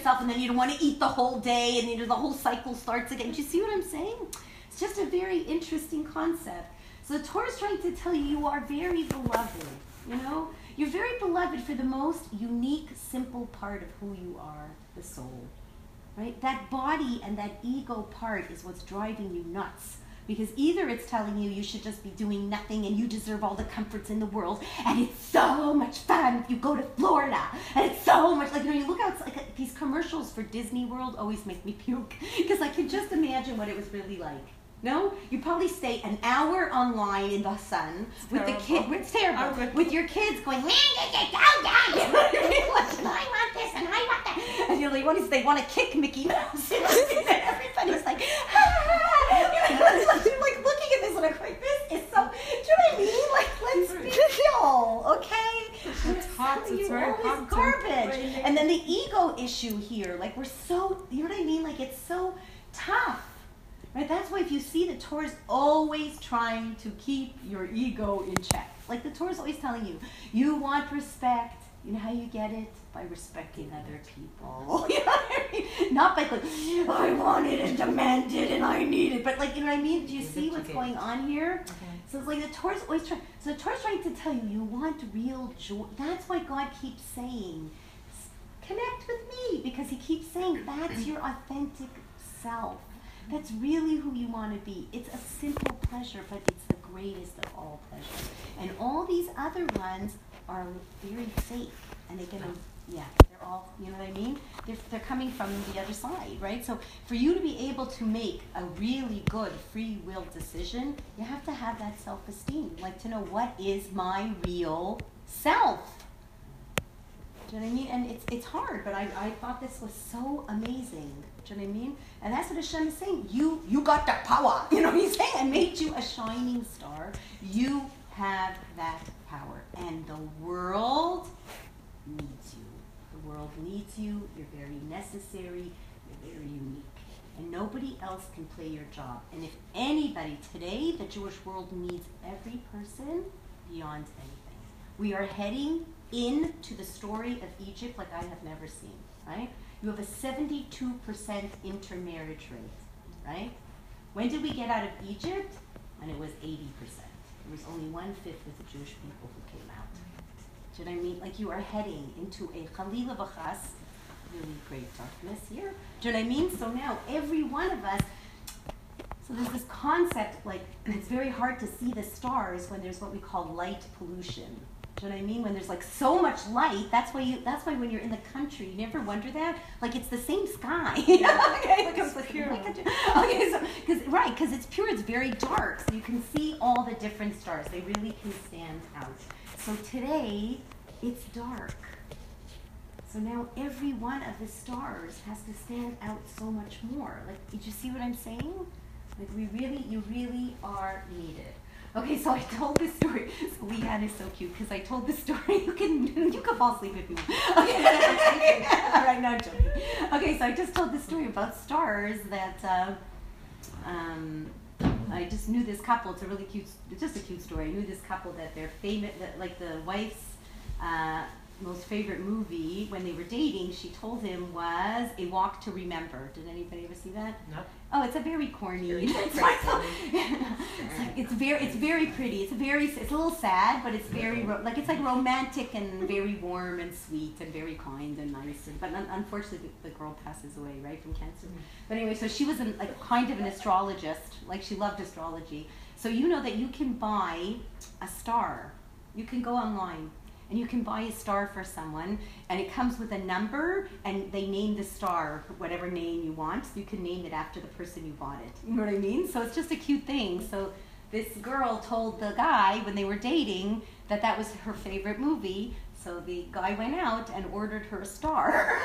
yourself, and then you don't want to eat the whole day, and you know, the whole cycle starts again. Do you see what I'm saying? It's just a very interesting concept. So the Torah is trying to tell you you are very beloved, you know? You're very beloved for the most unique, simple part of who you are, the soul, right? That body and that ego part is what's driving you nuts. Because either it's telling you you should just be doing nothing and you deserve all the comforts in the world, and it's so much fun if you go to Florida, and it's so much, like, you know, you look out, like, these commercials for Disney World always make me puke, because I can just imagine what it was really like. No? You probably stay an hour online in the sun It's with terrible. the kid. It's terrible. would- With your kids going, "Man, you get down, down." You know what I mean? Like, and I want this and I want that. And you know, they want to, they want to kick Mickey Mouse. You know what I mean? And everybody's like, ah. You know, it's like, you're like looking at this and I'm like, this is so. Do you know what I mean? Like, let's be real, okay? It's hot, You it's very all this hot. garbage. And then the ego issue here, like, we're so. You know what I mean? Like, it's so tough. Right? That's why if you see the Torah is always trying to keep your ego in check. Like the Torah is always telling you, you want respect. You know how you get it? By respecting other people. You know what I mean? Not by going, I want it and demand it and I need it. But like, you know what I mean? Do you see what's going on here? So it's like the Torah is always trying. So the Torah is trying to tell you, you want real joy. That's why God keeps saying, connect with me. Because he keeps saying, that's your authentic self. That's really who you want to be. It's a simple pleasure, but it's the greatest of all pleasures. And all these other ones are very fake. And they're gonna, yeah, they're all, you know what I mean? They're, they're coming from the other side, right? So for you to be able to make a really good free will decision, you have to have that self-esteem. Like to know what is my real self. Do you know what I mean? And it's it's hard, but I, I thought this was so amazing. Do you know what I mean? And that's what Hashem is saying. You you got that power. You know what he's saying? I made you a shining star. You have that power. And the world needs you. The world needs you. You're very necessary. You're very unique. And nobody else can play your job. And if anybody today, the Jewish world needs every person beyond anything. We are heading into the story of Egypt like I have never seen, right? You have a seventy-two percent intermarriage rate, right? When did we get out of Egypt? And it was eighty percent. There was only one-fifth of the Jewish people who came out. Do you know what I mean? Like you are heading into a Chalila B'chas, really great darkness here. Do you know what I mean? So now every one of us, so there's this concept, like, it's very hard to see the stars when there's what we call light pollution. Do you know what I mean? When there's like so much light, that's why you. That's why when you're in the country, you never wonder that. Like it's the same sky. Yeah. Okay, look, it's pure. Okay, so because right, because it's pure, it's very dark, so you can see all the different stars. They really can stand out. So today, it's dark. So now every one of the stars has to stand out so much more. Like, did you see what I'm saying? Like we really, you really are needed. Okay, so I told this story. So Leanne is so cute because I told this story. You can you can fall asleep if you want. Okay, all right, now I'm joking. Okay, so I just told this story about stars that uh, um, I just knew this couple. It's a really cute, it's just a cute story. I knew this couple that they're famous, that like the wife's uh, most favorite movie when they were dating, she told him was A Walk to Remember. Did anybody ever see that? No. Oh, it's a very corny. Very It's, like, it's, like, it's very, it's very pretty. It's very, it's a little sad, but it's very ro- like it's like romantic and very warm and sweet and very kind and nice. And, but un- unfortunately, the, the girl passes away, right, from cancer. But anyway, so she was an, like kind of an astrologist. Like she loved astrology. So you know that you can buy a star. You can go online. And you can buy a star for someone, and it comes with a number, and they name the star, whatever name you want. So you can name it after the person you bought it. You know what I mean? So it's just a cute thing. So this girl told the guy when they were dating that that was her favorite movie. So the guy went out and ordered her a star.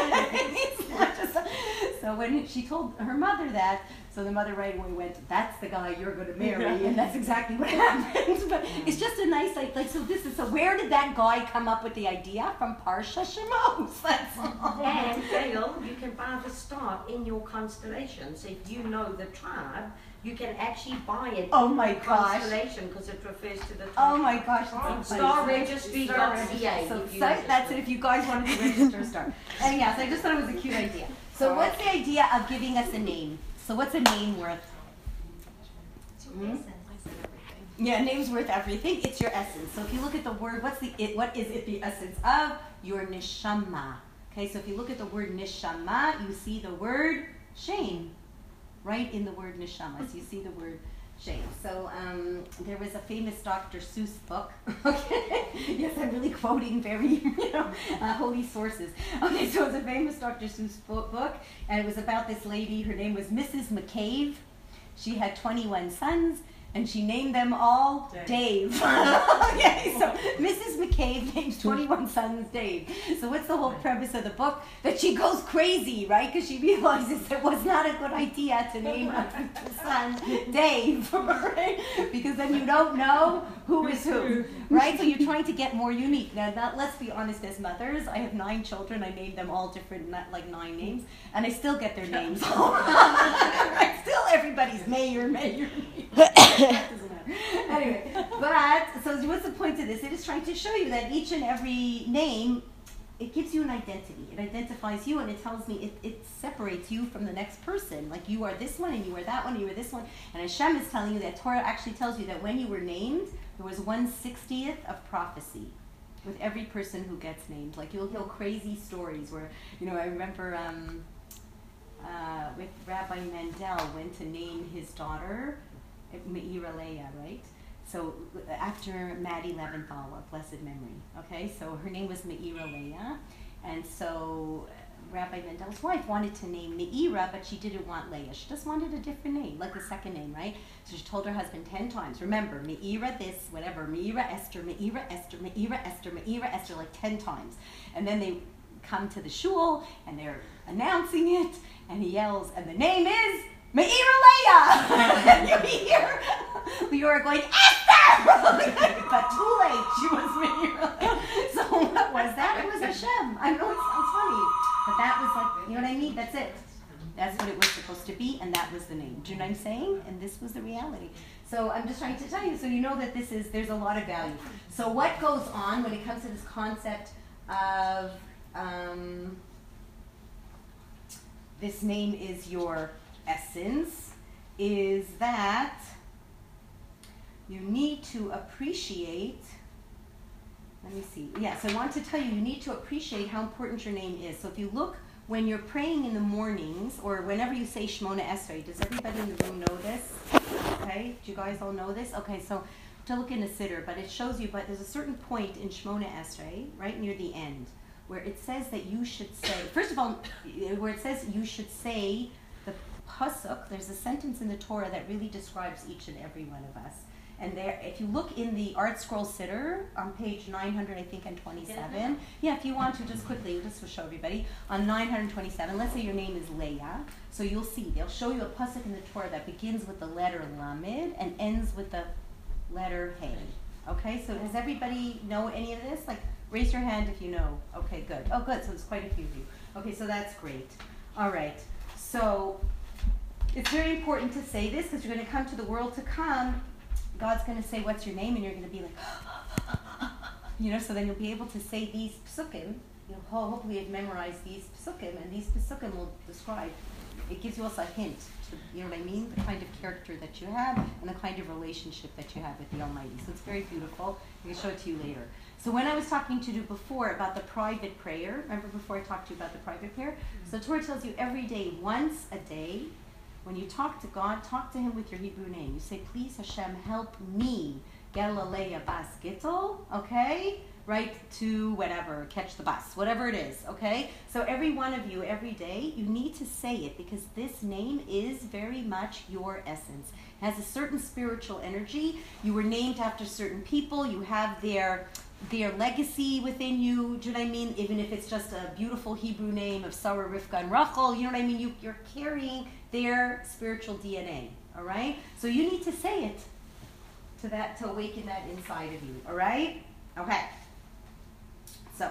So when she told her mother that, so the mother right away went, that's the guy you're going to marry, and that's exactly what happened. But it's just a nice, like, like so this is, so where did that guy come up with the idea? From Parsha Shemos, that's all. And Gail, you can buy the star in your constellations. If you know the tribe, you can actually buy it. Oh my in gosh. Constellation, because it refers to the. Oh my gosh, Oh, that's so Star funny. Registry Star dot Registry. C A. So, if you so register. that's it if you guys want to register Star. And yes, I just thought it was a cute idea. So what's the idea of giving us a name? So what's a name worth? Hmm? Yeah, a name's worth everything. It's your essence. So if you look at the word, what's the it? What is it the essence of? Your neshama. Okay, so if you look at the word neshama, you see the word shame, right in the word neshama. So you see the word shame. So um, there was a famous Doctor Seuss book. Okay, yes, I'm really quoting very, you know, uh, holy sources. Okay, so it's a famous Doctor Seuss bo- book, and it was about this lady. Her name was Missus McCabe. She had twenty-one sons, and she named them all Dave. Dave. Okay, so Missus McCabe names twenty-one sons Dave. So what's the whole premise of the book? That she goes crazy, right? Because she realizes it was not a good idea to name a son Dave, right? Because then you don't know who is who, right? So you're trying to get more unique. Now, that, let's be honest, as mothers, I have nine children. I named them all different, not like nine names, and I still get their names. Right? Still everybody's mayor, mayor, mayor. Doesn't matter. Anyway, but so what's the point of this? It is trying to show you that each and every name, it gives you an identity. It identifies you, and it tells me it, it separates you from the next person. Like you are this one, and you are that one, and you are this one. And Hashem is telling you that Torah actually tells you that when you were named, there was one sixtieth of prophecy with every person who gets named. Like you'll hear crazy stories where, you know, I remember um, uh, with Rabbi Mendel went to name his daughter Me'ira Leah, right? So after Maddie Leventhal of blessed memory, okay? So her name was Me'ira Leah, and so Rabbi Mendel's wife wanted to name Me'ira, but she didn't want Leah. She just wanted a different name, like a second name, right? So she told her husband ten times, remember, Me'ira this, whatever, Me'ira Esther, Me'ira Esther, Me'ira Esther, Me'ira Esther, like ten times. And then they come to the shul, and they're announcing it, and he yells, and the name is Me'ira Leah! And you hear Leora going, Esther! But too late, she was Me'ira Leah. So what was that? It was Hashem. I know it sounds funny, but that was like, you know what I mean? That's it. That's what it was supposed to be, and that was the name. Do you know what I'm saying? And this was the reality. So I'm just trying to tell you, so you know that this is, there's a lot of value. So what goes on when it comes to this concept of um, this name is your essence, is that you need to appreciate, let me see, yes, I want to tell you, you need to appreciate how important your name is. So if you look, when you're praying in the mornings, or whenever you say Shemona Esrei, does everybody in the room know this? Okay, do you guys all know this? Okay, so to look in a siddur, but it shows you, but there's a certain point in Shemona Esrei, right near the end, where it says that you should say, first of all, where it says you should say the pasuk, there's a sentence in the Torah that really describes each and every one of us. And there, if you look in the Art Scroll Siddur on page nine hundred, I think, and twenty-seven. Yeah, if you want to, just quickly, just to show everybody. On nine hundred twenty-seven, let's say your name is Leah. So you'll see, they'll show you a pasuk in the Torah that begins with the letter Lamed and ends with the letter Hey. Okay, so does everybody know any of this? Like, raise your hand if you know. Okay, good. Oh, good, so there's quite a few of you. Okay, so that's great. All right, so it's very important to say this because you're going to come to the world to come. God's going to say, what's your name? And you're going to be like, you know, so then you'll be able to say these psukim. You'll hopefully have memorized these psukim, and these psukim will describe, it gives you also a hint to, you know what I mean? The kind of character that you have and the kind of relationship that you have with the Almighty. So it's very beautiful. I can show it to you later. So when I was talking to you before about the private prayer, remember before I talked to you about the private prayer? Mm-hmm. So the Torah tells you every day, once a day, when you talk to God, talk to Him with your Hebrew name. You say, please Hashem, help me, Galilea Bas Gittel, okay? Right to whatever, catch the bus, whatever it is, okay? So every one of you, every day, you need to say it because this name is very much your essence. It has a certain spiritual energy. You were named after certain people. You have their their legacy within you. Do you know what I mean? Even if it's just a beautiful Hebrew name of Sarah, Rivka, and Rachel, you know what I mean? You, you're carrying their spiritual D N A, all right? So you need to say it to that, to awaken that inside of you, all right? Okay. So,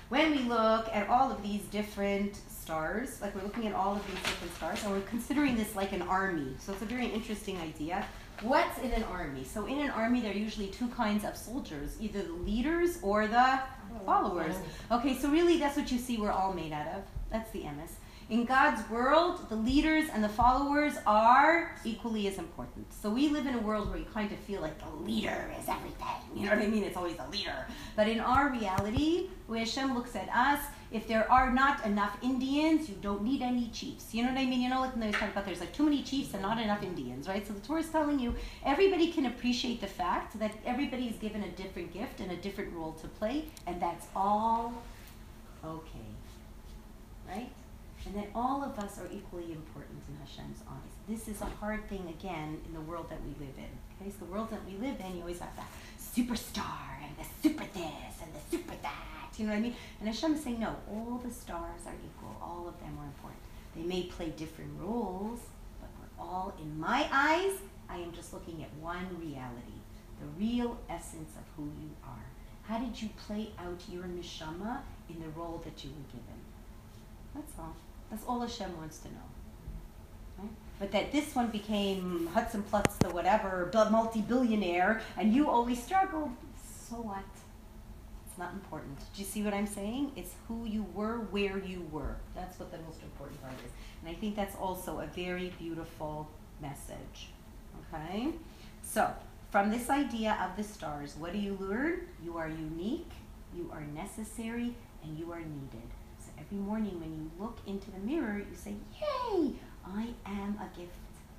when we look at all of these different stars, like we're looking at all of these different stars, and we're considering this like an army. So it's a very interesting idea. What's in an army? So in an army, there are usually two kinds of soldiers, either the leaders or the followers. Okay, so really that's what you see we're all made out of. That's the emes. In God's world, the leaders and the followers are equally as important. So we live in a world where you kind of feel like the leader is everything. You know what I mean? It's always the leader. But in our reality, where Hashem looks at us, if there are not enough Indians, you don't need any chiefs. You know what I mean? You know, like when they talk about there's like too many chiefs and not enough Indians, right? So the Torah is telling you everybody can appreciate the fact that everybody is given a different gift and a different role to play, and that's all okay, right? And that all of us are equally important in Hashem's eyes. This is a hard thing, again, in the world that we live in. Okay, so the world that we live in, you always have that superstar and the super this and the super that. You know what I mean? And Hashem is saying, no, all the stars are equal. All of them are important. They may play different roles, but we're all, in my eyes, I am just looking at one reality, the real essence of who you are. How did you play out your neshama in the role that you were given? That's all. That's all Hashem wants to know. Right? But that this one became Hudson Plutz, the whatever, multi-billionaire, and you always struggled, so what? It's not important. Do you see what I'm saying? It's who you were, where you were. That's what the most important part is. And I think that's also a very beautiful message. Okay? So, from this idea of the stars, what do you learn? You are unique, you are necessary, and you are needed. Every morning when you look into the mirror, you say, yay, I am a gift.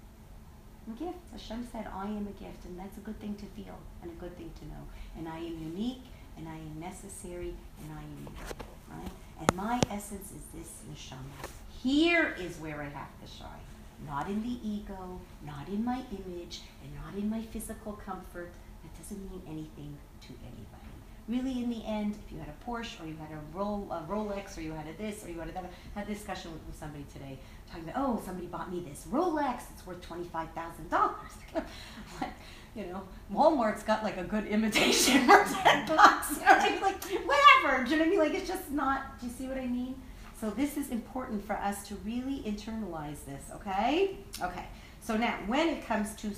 A gift. Hashem said, I am a gift, and that's a good thing to feel and a good thing to know. And I am unique, and I am necessary, and I am needed, right? And my essence is this neshama. Here is where I have to shine. Not in the ego, not in my image, and not in my physical comfort. That doesn't mean anything to anybody. Really, in the end, if you had a Porsche, or you had a, Roll, a Rolex, or you had a this, or you had a that, I had a discussion with, with somebody today, talking about, oh, somebody bought me this Rolex, it's worth twenty-five thousand dollars. Like, you know, Walmart's got like a good imitation for ten bucks. You know what I mean? Like, whatever. Do you know what I mean? Like, it's just not, do you see what I mean? So this is important for us to really internalize this, okay? Okay. So now, when it comes to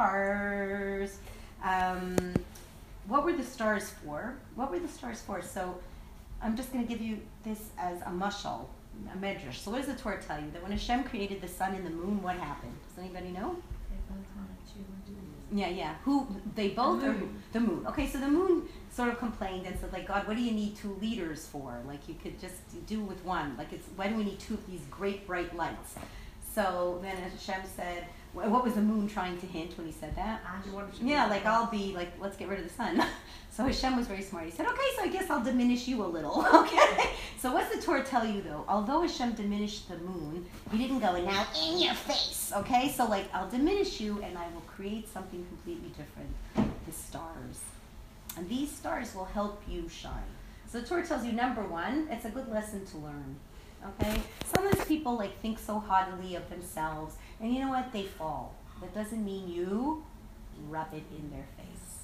stars, um, what were the stars for? What were the stars for? So I'm just going to give you this as a mashal, a medrash. So what does the Torah tell you? That when Hashem created the sun and the moon, what happened? Does anybody know? They both wanted to do Yeah, yeah. Who, they both, The or moon. the moon. Okay, so the moon sort of complained and said, like, God, what do you need two leaders for? Like, you could just do with one. Like, it's, why do we need two of these great bright lights? So then Hashem said, wh- what was the moon trying to hint when he said that? Yeah, like, I'll be, like, let's get rid of the sun. So Hashem was very smart. He said, okay, so I guess I'll diminish you a little, okay? So what's the Torah tell you, though? Although Hashem diminished the moon, he didn't go, and now in your face, okay? So, like, I'll diminish you, and I will create something completely different, the stars. And these stars will help you shine. So the Torah tells you, number one, it's a good lesson to learn. Okay? Sometimes people like think so haughtily of themselves, and you know what? They fall. That doesn't mean you rub it in their face.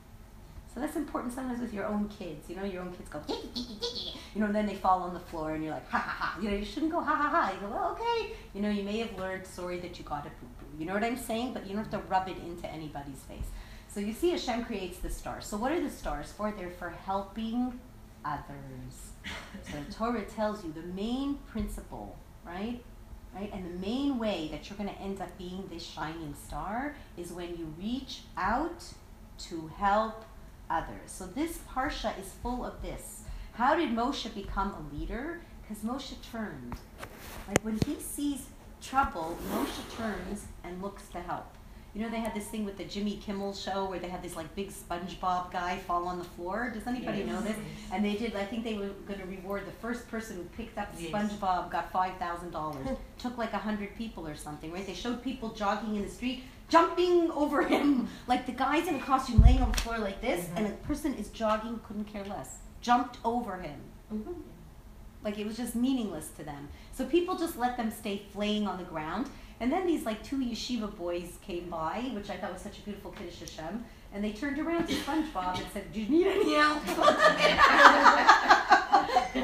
So that's important sometimes with your own kids. You know, your own kids go, you know, and then they fall on the floor, and you're like, ha ha ha. You know, you shouldn't go ha ha ha. You go, well, okay. You know, you may have learned, sorry that you got a poo-poo. You know what I'm saying? But you don't have to rub it into anybody's face. So you see Hashem creates the stars. So what are the stars for? They're for helping others. So the Torah tells you the main principle, right? Right? And the main way that you're going to end up being this shining star is when you reach out to help others. So this parsha is full of this. How did Moshe become a leader? Because Moshe turned. Like when he sees trouble, Moshe turns and looks to help. You know, they had this thing with the Jimmy Kimmel show where they had this like big SpongeBob guy fall on the floor. Does anybody yes. know this? And they did, I think they were going to reward the first person who picked up yes. SpongeBob got five thousand dollars. Took like one hundred people or something, right? They showed people jogging in the street, jumping over him. Like the guy's in a costume laying on the floor like this, mm-hmm. and a person is jogging, couldn't care less. Jumped over him. Mm-hmm. Like it was just meaningless to them. So people just let them stay flaying on the ground. And then these like two yeshiva boys came by, which I thought was such a beautiful Kiddush Hashem, and they turned around to SpongeBob and said, do you need any help?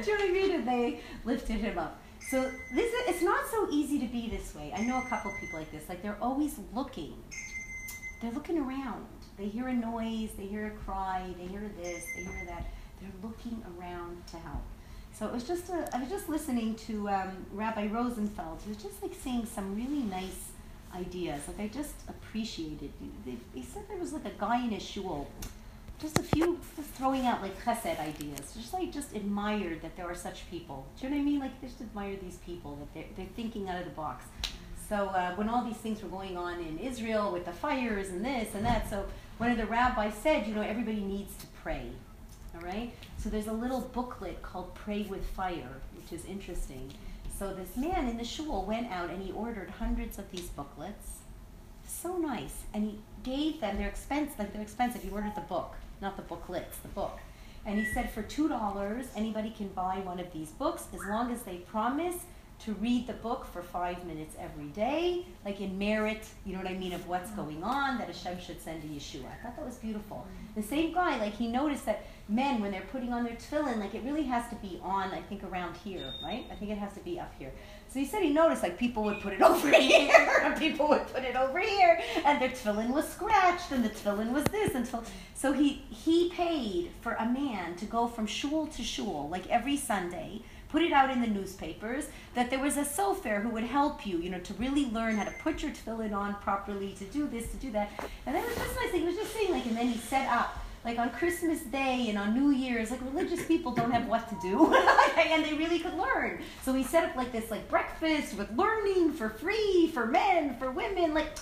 Do you know what I mean? And they lifted him up. So this is, it's not so easy to be this way. I know a couple people like this. Like they're always looking. They're looking around. They hear a noise, they hear a cry, they hear this, they hear that. They're looking around to help. So it was just a, I was just listening to um, Rabbi Rosenfeld. He was just like saying some really nice ideas. Like I just appreciated. They, they said there was like a guy in his shul, just a few, just throwing out like chesed ideas. Just like just admired that there are such people. Do you know what I mean? Like just admire these people that they're, they're thinking out of the box. So uh, when all these things were going on in Israel with the fires and this and that, so one of the rabbis said, you know, everybody needs to pray. All right? So there's a little booklet called Pray with Fire, which is interesting. So this man in the shul went out and he ordered hundreds of these booklets. So nice. And he gave them their expense, like they're expensive. He ordered the book, not the booklets, the book. And he said for two dollars, anybody can buy one of these books as long as they promise to read the book for five minutes every day, like in merit, you know what I mean, of what's going on, that Hashem should send a Yeshua. I thought that was beautiful. The same guy, like he noticed that men, when they're putting on their tefillin, like it really has to be on, I think, around here, right? I think it has to be up here. So he said he noticed, like, people would put it over here, and people would put it over here, and their tefillin was scratched, and the tefillin was this, and tefillin. So he, he paid for a man to go from shul to shul, like every Sunday, put it out in the newspapers, that there was a sofer who would help you, you know, to really learn how to put your tefillin on properly, to do this, to do that. And that was just nice. He was just saying, like, and then he set up, like on Christmas Day and on New Year's, like religious people don't have what to do, and they really could learn. So he set up like this, like breakfast with learning for free, for men, for women, like,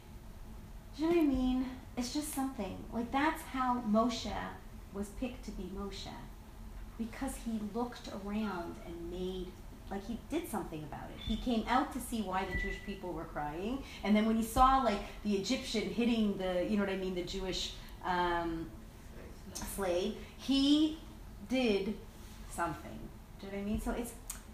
do you know what I mean? It's just something. Like that's how Moshe was picked to be Moshe. Because he looked around and made, like he did something about it. He came out to see why the Jewish people were crying, and then when he saw like the Egyptian hitting the, you know what I mean, the Jewish um, slave, he did something. Do you know what I mean? So it's,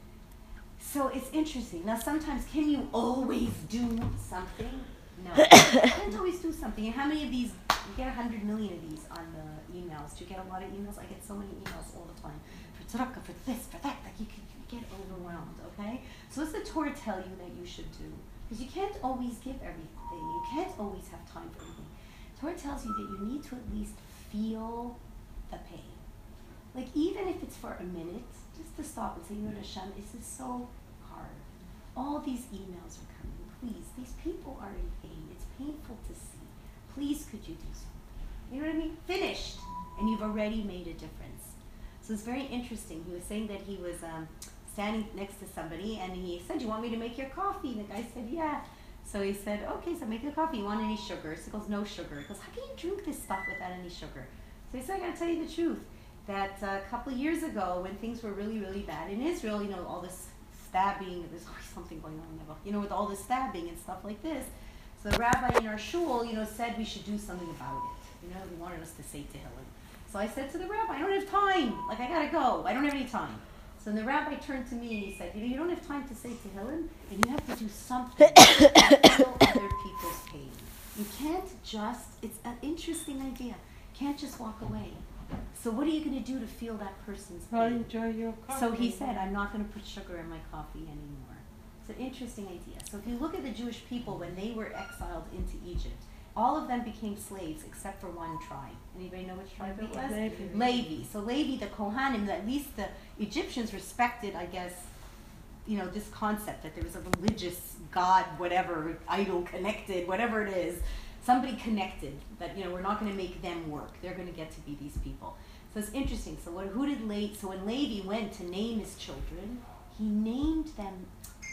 so it's interesting. Now sometimes, can you always do something? No, you can't always do something. And how many of these, you get a hundred million of these on the emails. Do you get a lot of emails? I get so many emails all the time. For tzedakah, for this, for that. Like you, can, you get overwhelmed, okay? So what's the Torah tell you that you should do? Because you can't always give everything. You can't always have time for everything. Torah tells you that you need to at least feel the pain. Like even if it's for a minute, just to stop and say, you know, Hashem, this is so hard. All these emails are coming. Please, these people are in pain. It's painful to see. Please, could you do something? You know what I mean? Finished. And you've already made a difference. So it's very interesting. He was saying that he was um, standing next to somebody and he said, do you want me to make your coffee? And the guy said, yeah. So he said, okay, so make the coffee. You want any sugar? So he goes, no sugar. He goes, how can you drink this stuff without any sugar? So he said, I gotta tell you the truth. That uh, a couple of years ago, when things were really, really bad in Israel, you know, all this stabbing, there's always something going on there, you know, with all the stabbing and stuff like this. So the rabbi in our shul, you know, said we should do something about it. You know, he wanted us to say Tehillim. So I said to the rabbi, I don't have time. Like, I gotta go. I don't have any time. So the rabbi turned to me and he said, you know, you don't have time to say Tehillim, and you have to do something to feel other people's pain. You can't just, it's an interesting idea. You can't just walk away. So what are you going to do to feel that person's pain? Well, enjoy your coffee. So he said, I'm not going to put sugar in my coffee anymore. It's an interesting idea. So if you look at the Jewish people when they were exiled into Egypt, all of them became slaves except for one tribe. Anybody know which tribe it was? Levi. Levi. So Levi, the Kohanim, at least the Egyptians respected, I guess, you know, this concept that there was a religious God, whatever, idol connected, whatever it is, somebody connected, that, you know, we're not going to make them work. They're going to get to be these people. So it's interesting. So what, who did Le- so when Levi went to name his children, he named them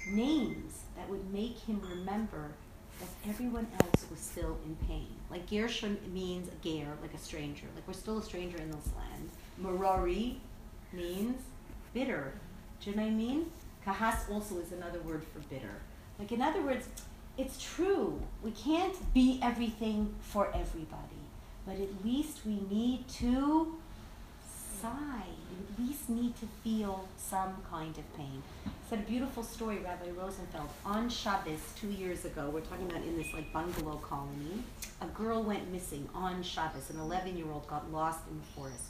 names that would make him remember that everyone else was still in pain. Like Gershon means a ger, like a stranger. Like we're still a stranger in this land. Merari means bitter. Do you know what I mean? Kahas also is another word for bitter. Like in other words, it's true. We can't be everything for everybody. But at least we need to sigh. We at least need to feel some kind of pain. It's a beautiful story, Rabbi Rosenfeld. On Shabbos, two years ago, we're talking about in this like bungalow colony, a girl went missing on Shabbos. An eleven-year-old got lost in the forest.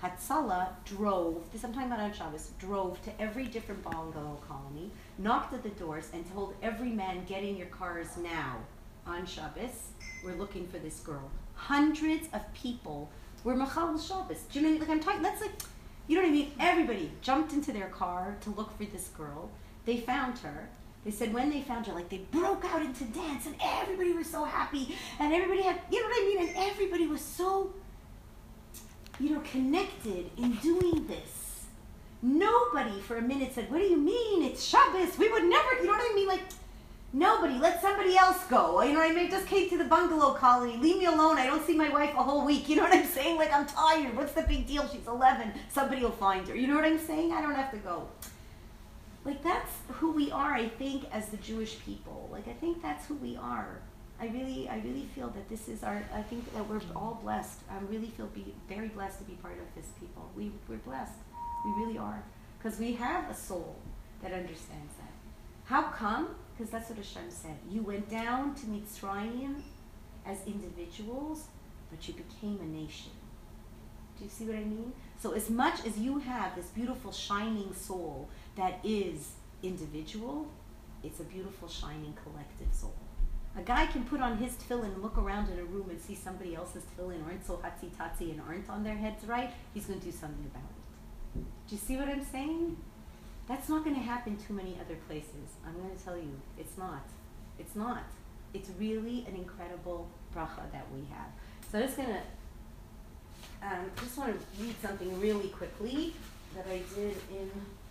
Hatzalah drove, this I'm talking about on Shabbos, drove to every different bungalow colony, knocked at the doors, and told every man, get in your cars now. On Shabbos, we're looking for this girl. Hundreds of people were Machal Shabbos. Do you know, like I'm talking, that's like, you know what I mean? Everybody jumped into their car to look for this girl. They found her. They said when they found her, like they broke out into dance and everybody was so happy. And everybody had, you know what I mean? And everybody was so, you know, connected in doing this. Nobody for a minute said, what do you mean? It's Shabbos. We would never, you know what I mean? Like, nobody. Let somebody else go. You know what I mean? I just came to the bungalow colony. Leave me alone. I don't see my wife a whole week. You know what I'm saying? Like, I'm tired. What's the big deal? She's eleven. Somebody will find her. You know what I'm saying? I don't have to go. Like, that's who we are, I think, as the Jewish people. Like, I think that's who we are. I really, I really feel that this is our, I think that we're all blessed. I really feel be, very blessed to be part of this people. We, we're blessed. We really are. Because we have a soul that understands that. How come? Because that's what Hashem said. You went down to Mitzrayim as individuals, but you became a nation. Do you see what I mean? So as much as you have this beautiful shining soul that is individual, it's a beautiful shining collective soul. A guy can put on his tefillin and look around in a room and see somebody else's tefillin aren't so hatzitazi and aren't on their heads right, he's going to do something about it. Do you see what I'm saying? That's not going to happen too many other places. I'm going to tell you, it's not. It's not. It's really an incredible bracha that we have. So I'm just going to, um, just want to read something really quickly that I did in,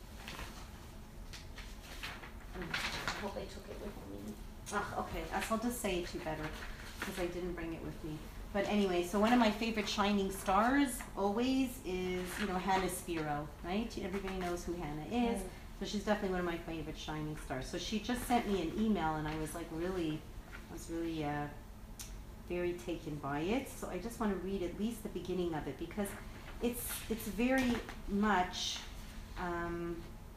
um, I hope I took it with me. Oh, okay, I'll just say it to you better because I didn't bring it with me. But anyway, so one of my favorite shining stars always is, you know, Hannah Spiro, right? Everybody knows who Hannah is. Right. So she's definitely one of my favorite shining stars. So she just sent me an email and I was like really, I was really uh, very taken by it. So I just want to read at least the beginning of it because it's, it's very much, um,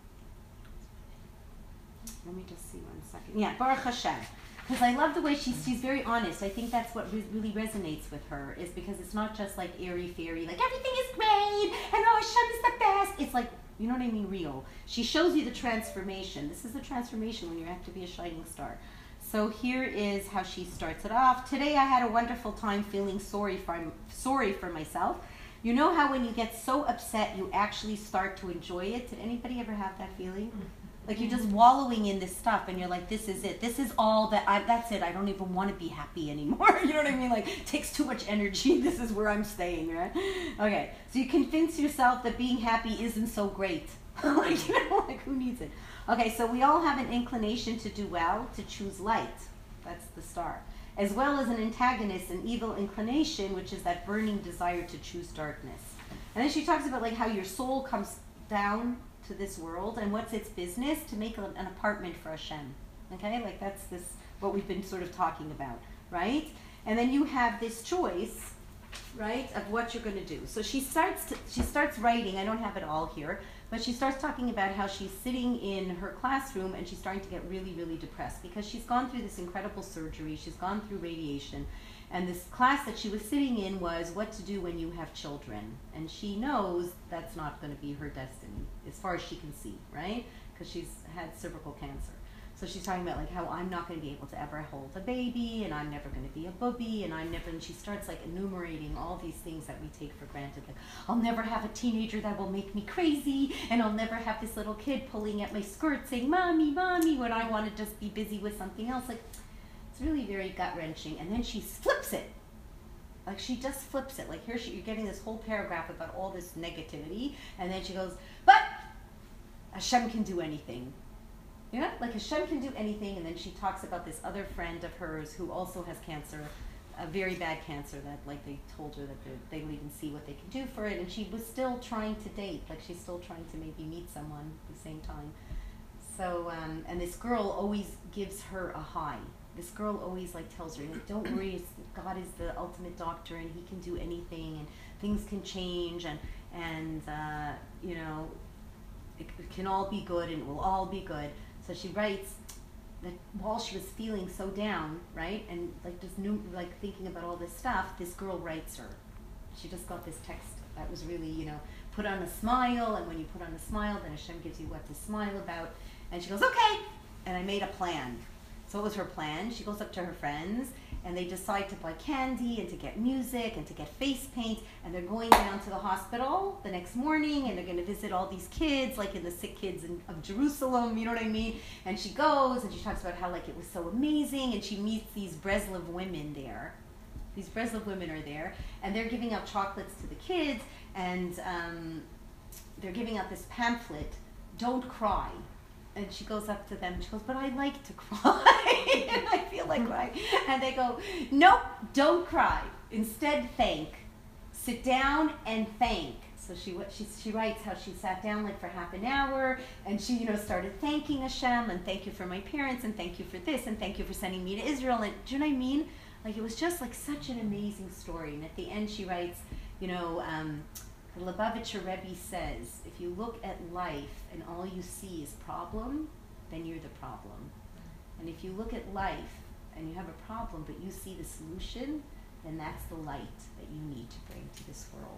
let me just see one second. Yeah, Baruch Hashem. Because I love the way she's, she's very honest. I think that's what re- really resonates with her, is because it's not just like airy-fairy, like everything is great, and oh, Hashem is the best. It's like, you know what I mean, real. She shows you the transformation. This is the transformation when you have to be a shining star. So here is how she starts it off. Today I had a wonderful time feeling sorry for, sorry for myself. You know how when you get so upset, you actually start to enjoy it? Did anybody ever have that feeling? Like you're just wallowing in this stuff and you're like, this is it. This is all that I, that's it. I don't even want to be happy anymore. You know what I mean? Like it takes too much energy. This is where I'm staying, right? Okay. So you convince yourself that being happy isn't so great. Like, you know, like who needs it? Okay. So we all have an inclination to do well, to choose light. That's the star. As well as an antagonist, an evil inclination, which is that burning desire to choose darkness. And then she talks about like how your soul comes down to this world, and what's its business? To make a, an apartment for Hashem. Okay, like that's this what we've been sort of talking about, right? And then you have this choice, right, of what you're going to do. So she starts to, she starts writing. I don't have it all here, but she starts talking about how she's sitting in her classroom and she's starting to get really, really depressed because she's gone through this incredible surgery. She's gone through radiation. And this class that she was sitting in was what to do when you have children. And she knows that's not going to be her destiny, as far as she can see, right? Because she's had cervical cancer. So she's talking about like how I'm not going to be able to ever hold a baby, and I'm never going to be a booby, and I'm never, and she starts like enumerating all these things that we take for granted. Like, I'll never have a teenager that will make me crazy, and I'll never have this little kid pulling at my skirt saying, mommy, mommy, when I want to just be busy with something else. Like, it's really very gut-wrenching. And then she flips it. Like, she just flips it. Like, here she, you're getting this whole paragraph about all this negativity. And then she goes, but Hashem can do anything. Yeah? Like, Hashem can do anything. And then she talks about this other friend of hers who also has cancer, a very bad cancer that, like, they told her that they will even see what they can do for it. And she was still trying to date. Like, she's still trying to maybe meet someone at the same time. So, um, and this girl always gives her a high. This girl always like tells her, like, don't worry, God is the ultimate doctor and he can do anything and things can change and, and uh, you know, it, it can all be good and it will all be good. So she writes that while she was feeling so down, right, and like just new, like thinking about all this stuff, this girl writes her. She just got this text that was really, you know, put on a smile, and when you put on a smile, then Hashem gives you what to smile about. And she goes, okay. And I made a plan. So what was her plan? She goes up to her friends, and they decide to buy candy and to get music and to get face paint, and they're going down to the hospital the next morning, and they're going to visit all these kids, like in the sick kids in, of Jerusalem, you know what I mean? And she goes, and she talks about how like it was so amazing, and she meets these Breslov women there. These Breslov women are there, and they're giving out chocolates to the kids, and um, they're giving out this pamphlet, Don't Cry. And she goes up to them, she goes, but I like to cry, and I feel like crying. And they go, nope, don't cry. Instead, thank. Sit down and thank. So she she she writes how she sat down like for half an hour, and she, you know, started thanking Hashem, and thank you for my parents, and thank you for this, and thank you for sending me to Israel. And do you know what I mean? Like, it was just like such an amazing story. And at the end she writes, you know, um, the Lubavitcher Rebbe says, if you look at life and all you see is problem, then you're the problem. And if you look at life and you have a problem but you see the solution, then that's the light that you need to bring to this world.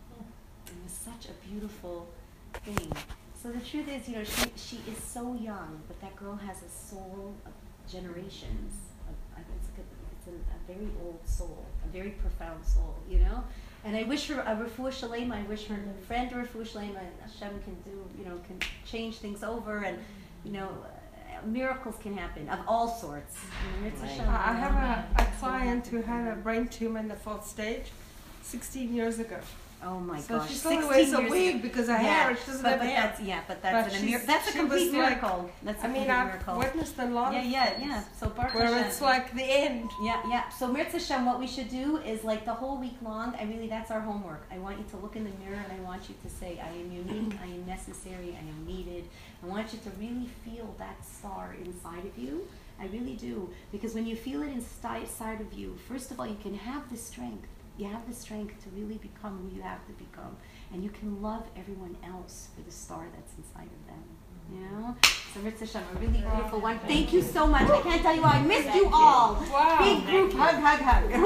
It was such a beautiful thing. So the truth is, you know, she she is so young, but that girl has a soul of generations. Of, I mean, it's like a, it's a, a very old soul, a very profound soul, you know? And I wish her a refuah shalema. I wish her friend a refuah shalema, and Hashem can do, you know, can change things over, and, you know, uh, miracles can happen of all sorts. You know, it's I Hashem, I you have know? a, a client who had a brain tumor in the fourth stage sixteen years ago. Oh my So gosh! she's only sixteen wears a years wig ago. because her Yeah, hair, she doesn't but, have but hair. that's yeah, but that's But an, a mir- she's- that's a she complete was like- miracle. That's a I mean, complete I've miracle. witnessed a lot Yeah, of yeah, things yeah. So Baruch where Hashem. it's like the end. Yeah, yeah. So Mirz Hashem, what we should do is like the whole week long, I really, that's our homework. I want you to look in the mirror and I want you to say, I am unique, I am necessary, I am needed. I want you to really feel that star inside of you. I really do. Because when you feel it inside of you, first of all, you can have the strength. You have the strength to really become who you have to become. And you can love everyone else for the star that's inside of them. You know? So Mirz Hashem, a really beautiful one. Thank you so much. I can't tell you how I missed you all. Wow. Big group hug, hug, hug.